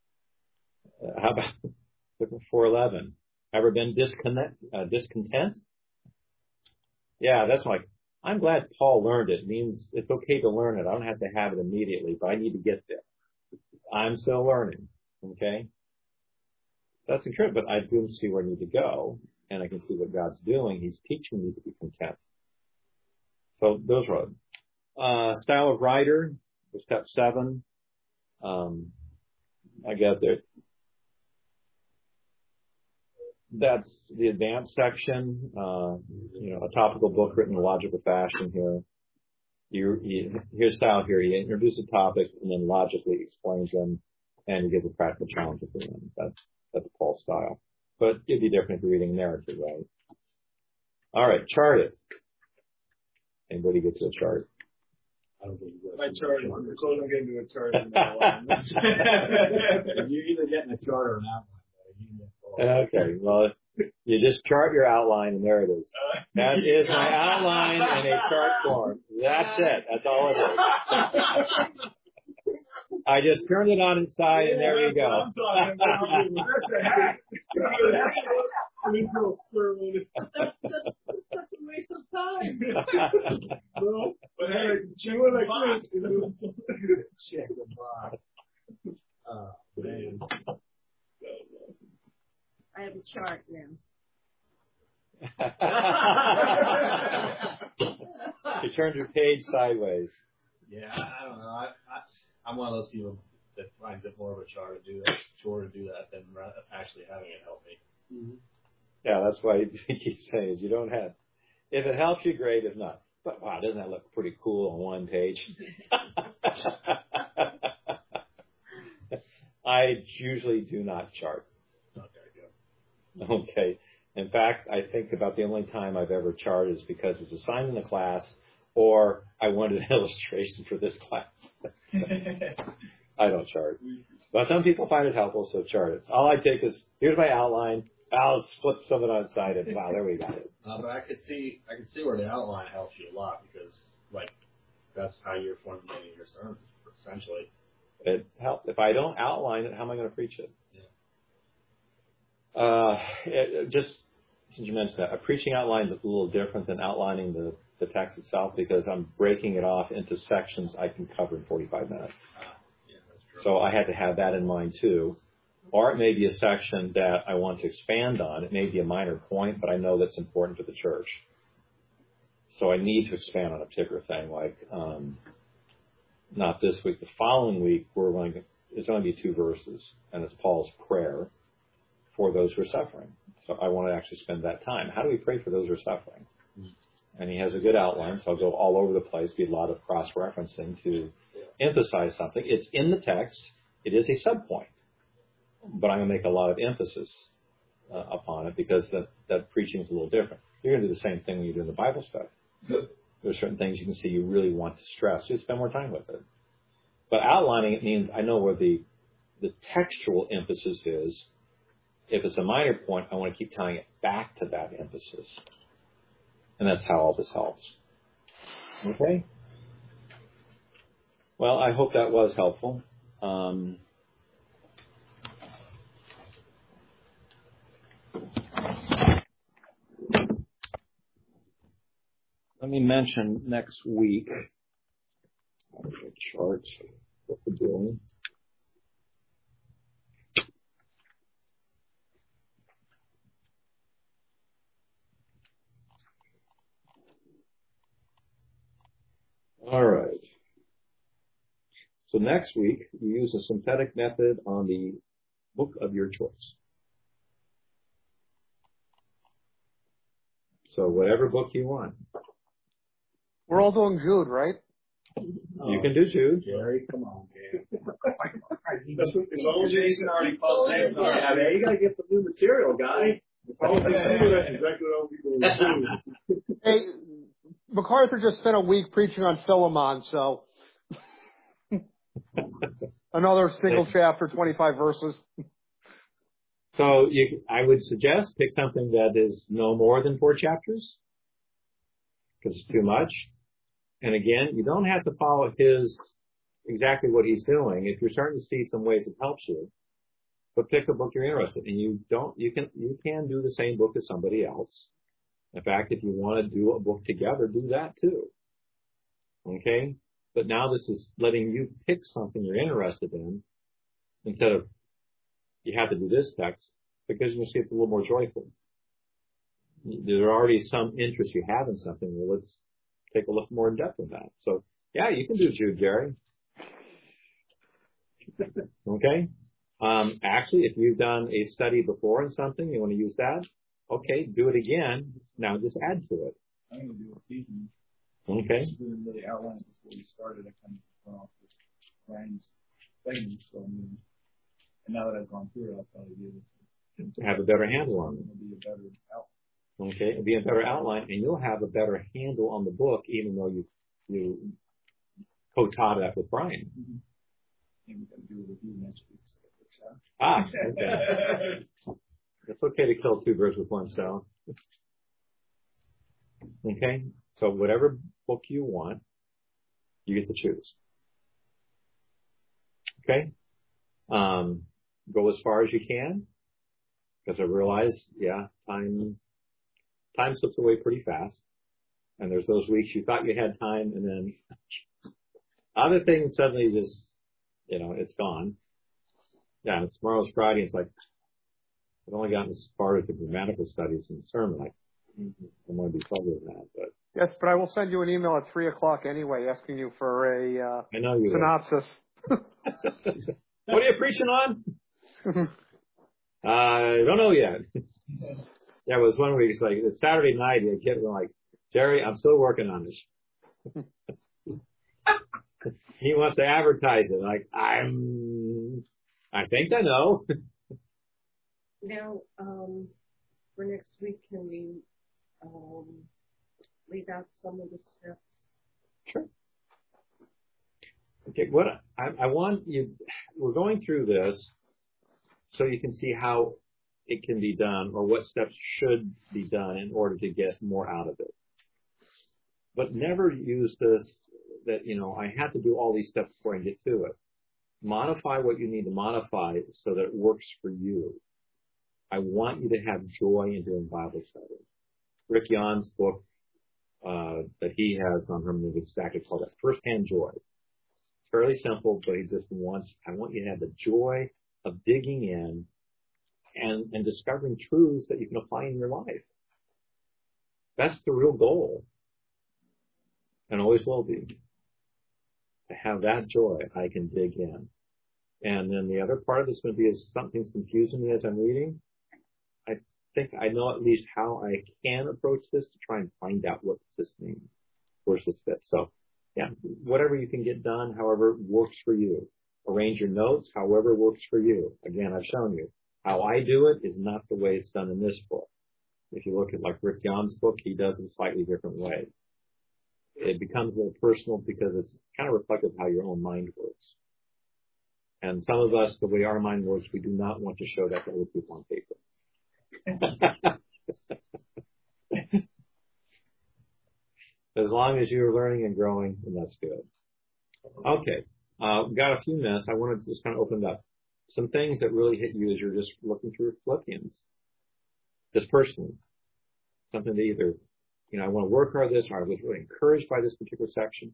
uh, how about four eleven? Ever been disconnect, uh, discontent? Yeah, that's like, I'm glad Paul learned it. It means it's okay to learn it. I don't have to have it immediately, but I need to get there. I'm still learning. Okay? That's incredible, but I do see where I need to go, and I can see what God's doing. He's teaching me to be content. So those are uh, style of writer, step seven. Um, I get there. That's the advanced section. Uh, you know, a topical book written in a logical fashion here. You, you, here's style here. He introduces a topic and then logically explains them, and he gives a practical challenge at the end. That's that's Paul's style. But it'd be different if you're reading narrative, right? All right, chart it. Anybody get to a chart? I don't think you My chart, I'm close on getting to a chart. You're either getting a chart or an outline. Okay, well, you just chart your outline, and there it is. That is my outline in a chart form. That's it. That's all it is. I just turned it on its side, and there you go. That's such a waste of time. No, but hey, chew it like this. Check the box. Oh, man. I have a chart now. You turned your page sideways. Yeah, I don't know. I, I, I'm one of those people that finds it more of a chore to do that, chore to do that than actually having it help me. Mm-hmm. Yeah, that's why he keeps saying is you don't have. If it helps you, great. If not, but wow, doesn't that look pretty cool on one page? I usually do not chart. Okay, good. Okay. In fact, I think about the only time I've ever charted is because it was assigned in the class, or I wanted an illustration for this class. I don't chart. But some people find it helpful, so chart it. All I take is, here's my outline. I'll flip something on its side, and wow, there we got it. Uh, but I could see, I could see where the outline helps you a lot because, like, that's how you're formulating your sermon, essentially. It helps. If I don't outline it, how am I going to preach it? Yeah. Uh, it, just since you mentioned that, a preaching outline is a little different than outlining the, the text itself because I'm breaking it off into sections I can cover in forty-five minutes. Uh, yeah, that's true. So I had to have that in mind too. Or it may be a section that I want to expand on. It may be a minor point, but I know that's important to the church. So I need to expand on a particular thing, like um, not this week, the following week, we're going to, it's going to be two verses, and it's Paul's prayer for those who are suffering. So I want to actually spend that time. How do we pray for those who are suffering? Mm-hmm. And he has a good outline, so I'll go all over the place, be a lot of cross-referencing to emphasize something. It's in the text. It is a subpoint. But I'm going to make a lot of emphasis uh, upon it because that, that preaching is a little different. You're going to do the same thing when you do in the Bible study. There are certain things you can see you really want to stress. Just spend more time with it. But outlining it means I know where the the textual emphasis is. If it's a minor point, I want to keep tying it back to that emphasis. And that's how all this helps. Okay? Well, I hope that was helpful. Um, Let me mention next week. I'll get a chart what we're doing. All right. So next week, you use a synthetic method on the book of your choice. So whatever book you want. We're all doing Jude, right? You can do Jude. Jerry, come on, Jerry. That's what, as long as Jason already called names. Yeah, man, you gotta get some new material, guy. As long as they see that's exactly what people are doing. Hey, MacArthur just spent a week preaching on Philemon, so another single chapter, twenty-five verses. So you, I would suggest pick something that is no more than four chapters because it's too much. And again, you don't have to follow his, exactly what he's doing. If you're starting to see some ways it helps you, but pick a book you're interested in. You don't, you can, you can do the same book as somebody else. In fact, if you want to do a book together, do that too. Okay? But now this is letting you pick something you're interested in instead of you have to do this text, because you see it's a little more joyful. There's already some interest you have in something. Well, let's take a look more in depth in that. So, yeah, you can do Jude, Jerry. Okay? Um, actually, if you've done a study before in something, you want to use that, okay, do it again. Now just add to it. I'm going to do Ephesians. Okay. I didn't really outline it before we started. I kind of went off with Brian's segment. So, I mean, and now that I've gone through it, I'll probably be able to have a better handle on it. It'll be a better outline. Okay, it'll be a better outline, and you'll have a better handle on the book, even though you you co-taught that with Brian. Mm-hmm. And we're going to do a review next week. So it works out. Ah, okay. It's okay to kill two birds with one stone. Okay, so whatever book you want, you get to choose. Okay, um, go as far as you can, because I realize, yeah, time time slips away pretty fast, and there's those weeks you thought you had time, and then other things suddenly just, you know, it's gone. Yeah, and tomorrow's Friday, it's like, I've only gotten as far as the grammatical studies in the sermon. Like, I'm going to be trouble with that, but. Yes, but I will send you an email at three o'clock anyway, asking you for a uh, I know you synopsis. What are you preaching on? I don't know yet. Yeah, it was one week. It's like it's Saturday night. The kid was like, Jerry, I'm still working on this. He wants to advertise it. Like, I'm, I think I know. Now, um, for next week, can we um, leave out some of the steps? Sure. Okay, what I, I want you, we're going through this so you can see how it can be done or what steps should be done in order to get more out of it. But never use this that, you know, I have to do all these steps before I get to it. Modify what you need to modify so that it works for you. I want you to have joy in doing Bible study. Rick Young's book uh, that he has on hermeneutics is called that First-Hand Joy. It's fairly simple, but he just wants, I want you to have the joy of digging in and, and discovering truths that you can apply in your life. That's the real goal. And always will be. To have that joy, I can dig in. And then the other part of this going to be is something's confusing me as I'm reading. I think I know at least how I can approach this to try and find out what does this mean versus fit. So, yeah, whatever you can get done, however works for you. Arrange your notes, however works for you. Again, I've shown you. How I do it is not the way it's done in this book. If you look at like Rick Young's book, he does it a slightly different way. It becomes a little personal because it's kind of reflective of how your own mind works. And some of us, the way our mind works, we do not want to show that to other people on paper. As long as you're learning and growing, then that's good. Okay. Uh, we've got a few minutes. I wanted to just kind of open it up. Some things that really hit you as you're just looking through Philippians. Just personally. Something that either, you know, I want to work hard at this, or I was really encouraged by this particular section.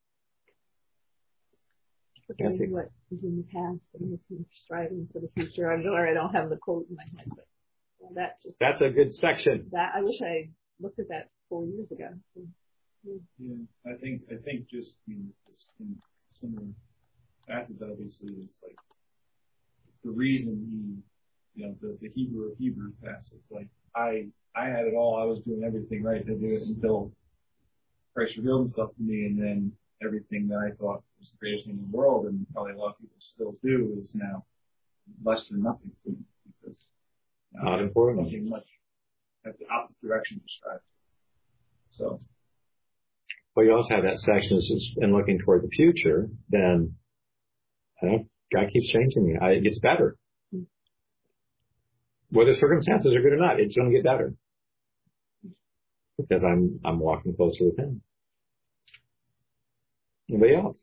Forgetting what is in the past and looking, striving for the future. I'm sorry I don't have the quote in my head, but well, that just, that's a good section. That I wish I looked at that four years ago. So, yeah. yeah, I think I think just I mean, just in similar facets, obviously, is like the reason he, you know, the, the Hebrew of Hebrews passage. Like I I had it all. I was doing everything right to do it until Christ revealed himself to me, and then everything that I thought was the greatest thing in the world, and probably a lot of people still do, is now less than nothing to me, because now not important. Something much at the opposite direction to strive. So. Well, you also have that section that's in looking toward the future. Then, you know, God keeps changing me. I, it gets better. Whether circumstances are good or not, it's going to get better because I'm I'm walking closer with Him. Anybody else?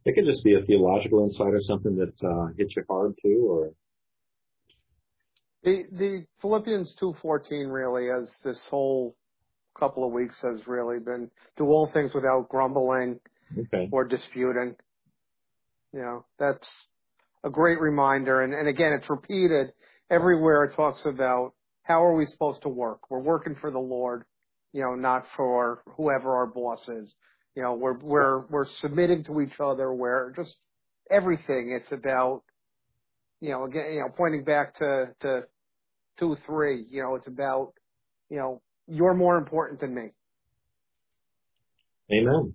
It could just be a theological insight or something that uh, hits you hard too, or The the Philippians two fourteen really, as this whole couple of weeks has really been, do all things without grumbling okay. or disputing. You know, that's a great reminder. And, and again, it's repeated everywhere. It talks about how are we supposed to work? We're working for the Lord, you know, not for whoever our boss is. You know, we're, we're, we're submitting to each other. We're just everything. It's about, you know, again, you know, pointing back to, to two, three, you know, it's about, you know, you're more important than me. Amen.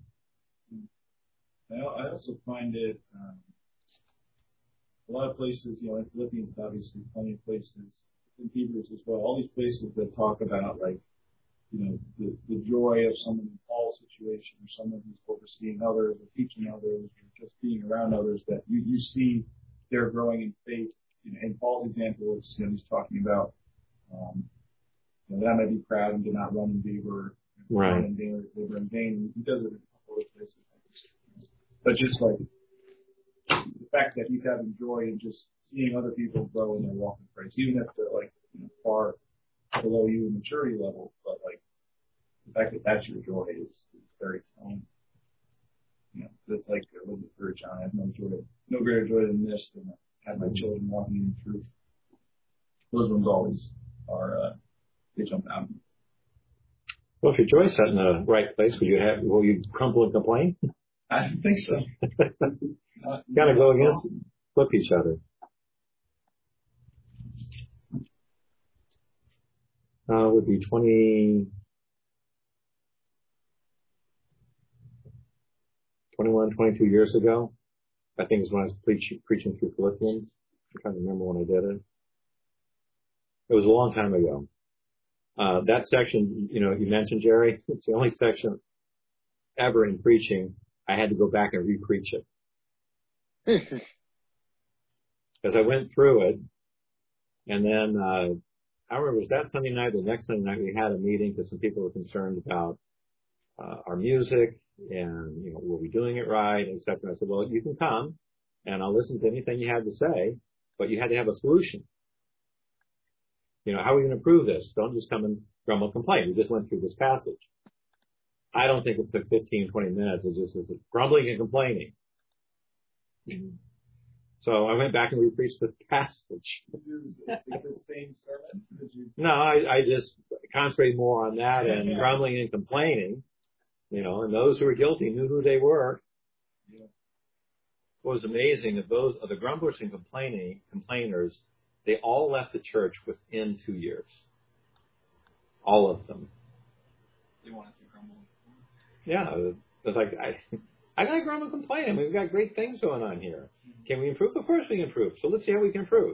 I I also find it, um, a lot of places, you know, in Philippians, obviously, plenty of places, in Hebrews as well, all these places that talk about, like, you know, the, the joy of someone in Paul's situation, or someone who's overseeing others, or teaching others, or just being around others, that you, you see they're growing in faith. You know, in Paul's example, it's, you know, he's talking about, um, you know, that I may be proud and do not run in labor, Right. run in vain, labor in vain. He does it in a couple of places. But just like the fact that he's having joy in just seeing other people grow in their walk in Christ, even if they're like, you know, far below you in maturity level, but like the fact that that's your joy is, is very telling. You know, it's like a little bit for John. I have no joy, no greater joy than this, than have my children walking in truth. Those ones always are, uh, they jump out. Well, if your joy's set in the right place, will you have, will you crumble and complain? I don't think so. Got to go against, flip each other. Uh, would be twenty, twenty-one, twenty-two years ago. I think is when I was preach, preaching through Philippians. I'm trying to remember when I did it. It was a long time ago. Uh, that section, you know, you mentioned, Jerry, it's the only section ever in preaching I had to go back and re-preach it. Because I went through it, and then, uh, I remember it was that Sunday night, the next Sunday night we had a meeting because some people were concerned about, uh, our music and, you know, were we doing it right, et cetera. I said, well, you can come and I'll listen to anything you have to say, but you had to have a solution. You know, how are we going to improve this? Don't just come and grumble and complain. We just went through this passage. I don't think it took fifteen, twenty minutes. It just was grumbling and complaining. Mm-hmm. So I went back and re-preached the passage. Did you think the same sermon? Did you? No, I, I just concentrated more on that and yeah. grumbling and complaining. You know, and those who were guilty knew who they were. Yeah. What was amazing of those of the grumblers and complaining complainers, they all left the church within two years. All of them. They wanted to grumble. Yeah, it was like I, I gotta grumble and complain. We've got great things going on here. Can we improve? Of course we can improve. So let's see how we can improve.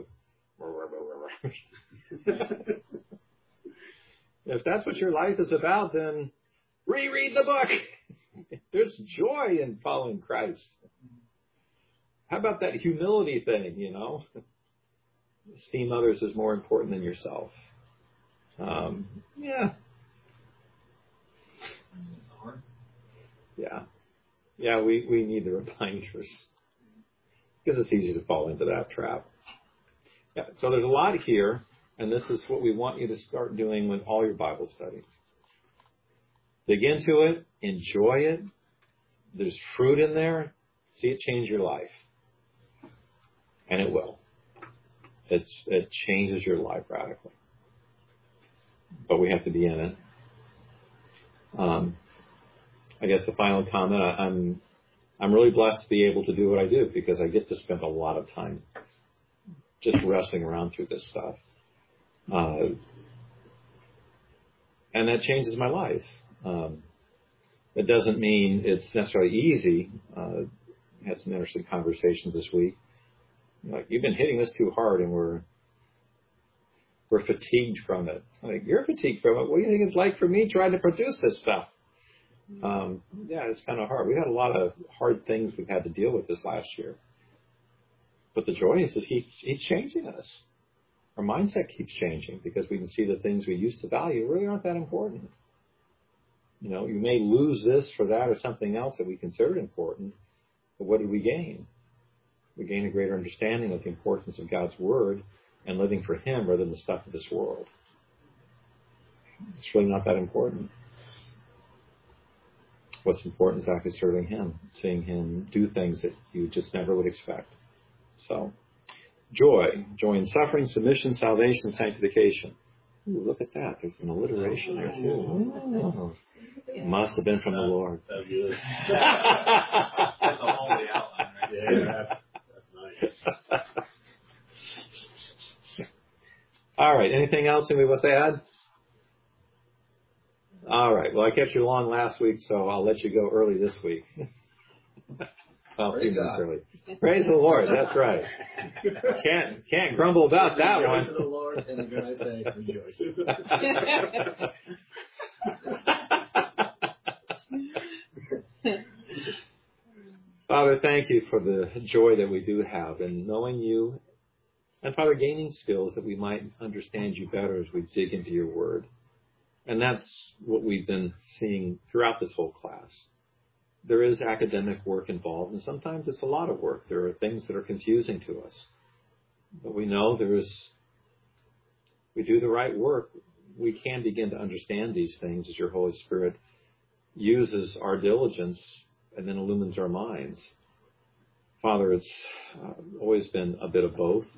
If that's what your life is about, then reread the book. There's joy in following Christ. How about that humility thing, you know? Esteem others as more important than yourself. Um, yeah. Yeah. Yeah, we, we need the reminders. Because it's easy to fall into that trap. Yeah, so there's a lot here, and this is what we want you to start doing with all your Bible study. Dig into it, enjoy it. There's fruit in there. See it change your life. And it will. It's, it changes your life radically. But we have to be in it. Um, I guess the final comment, I, I'm I'm really blessed to be able to do what I do because I get to spend a lot of time just wrestling around through this stuff. Uh, and that changes my life. Um, it doesn't mean it's necessarily easy. Uh, had some interesting conversations this week. Like, you've been hitting this too hard and we're we're fatigued from it. Like, you're fatigued from it. What do you think it's like for me trying to produce this stuff? Um, yeah, it's kind of hard. We had a lot of hard things we've had to deal with this last year. But the joy is that he's, he's changing us. Our mindset keeps changing because we can see the things we used to value really aren't that important. You know, you may lose this for that or something else that we considered important, But what did we gain? We gain a greater understanding of the importance of God's Word and living for Him rather than the stuff of this world. It's really not that important. What's important is actually serving Him, seeing Him do things that you just never would expect. So, joy. Joy in suffering, submission, salvation, sanctification. Ooh, look at that. There's an alliteration there, too. Oh, must have been from the Lord. That's good. That's a holy outline, right? Yeah, that's, that's nice. All right. Anything else anybody wants to add? All right. Well, I kept you long last week, so I'll let you go early this week. Well, a few minutes early. Praise the Lord. That's right. Can't can't grumble about that Rejoice one. in the Lord, and again I say, rejoice. Father, thank you for the joy that we do have in knowing you, and Father, gaining skills that we might understand you better as we dig into your word. And that's what we've been seeing throughout this whole class. There is academic work involved, and sometimes it's a lot of work. There are things that are confusing to us. But we know there is, we do the right work, we can begin to understand these things as your Holy Spirit uses our diligence and then illumines our minds. Father, it's uh, always been a bit of both.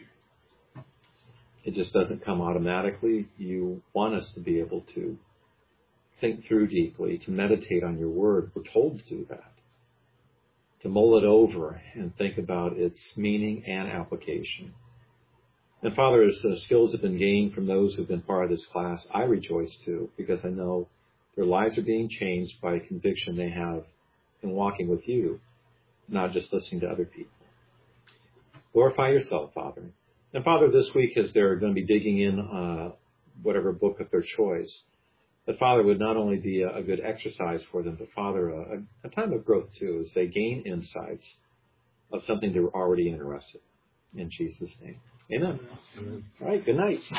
It just doesn't come automatically. You want us to be able to think through deeply, to meditate on your word. We're told to do that. To mull it over and think about its meaning and application. And Father, as the skills have been gained from those who've been part of this class, I rejoice too, because I know their lives are being changed by a conviction they have in walking with you, not just listening to other people. Glorify yourself, Father. And Father, this week as they're going to be digging in uh, whatever book of their choice, that Father would not only be a, a good exercise for them, but Father, a, a time of growth too, as they gain insights of something they're already interested in. In Jesus' name. Amen. Amen. All right, good night.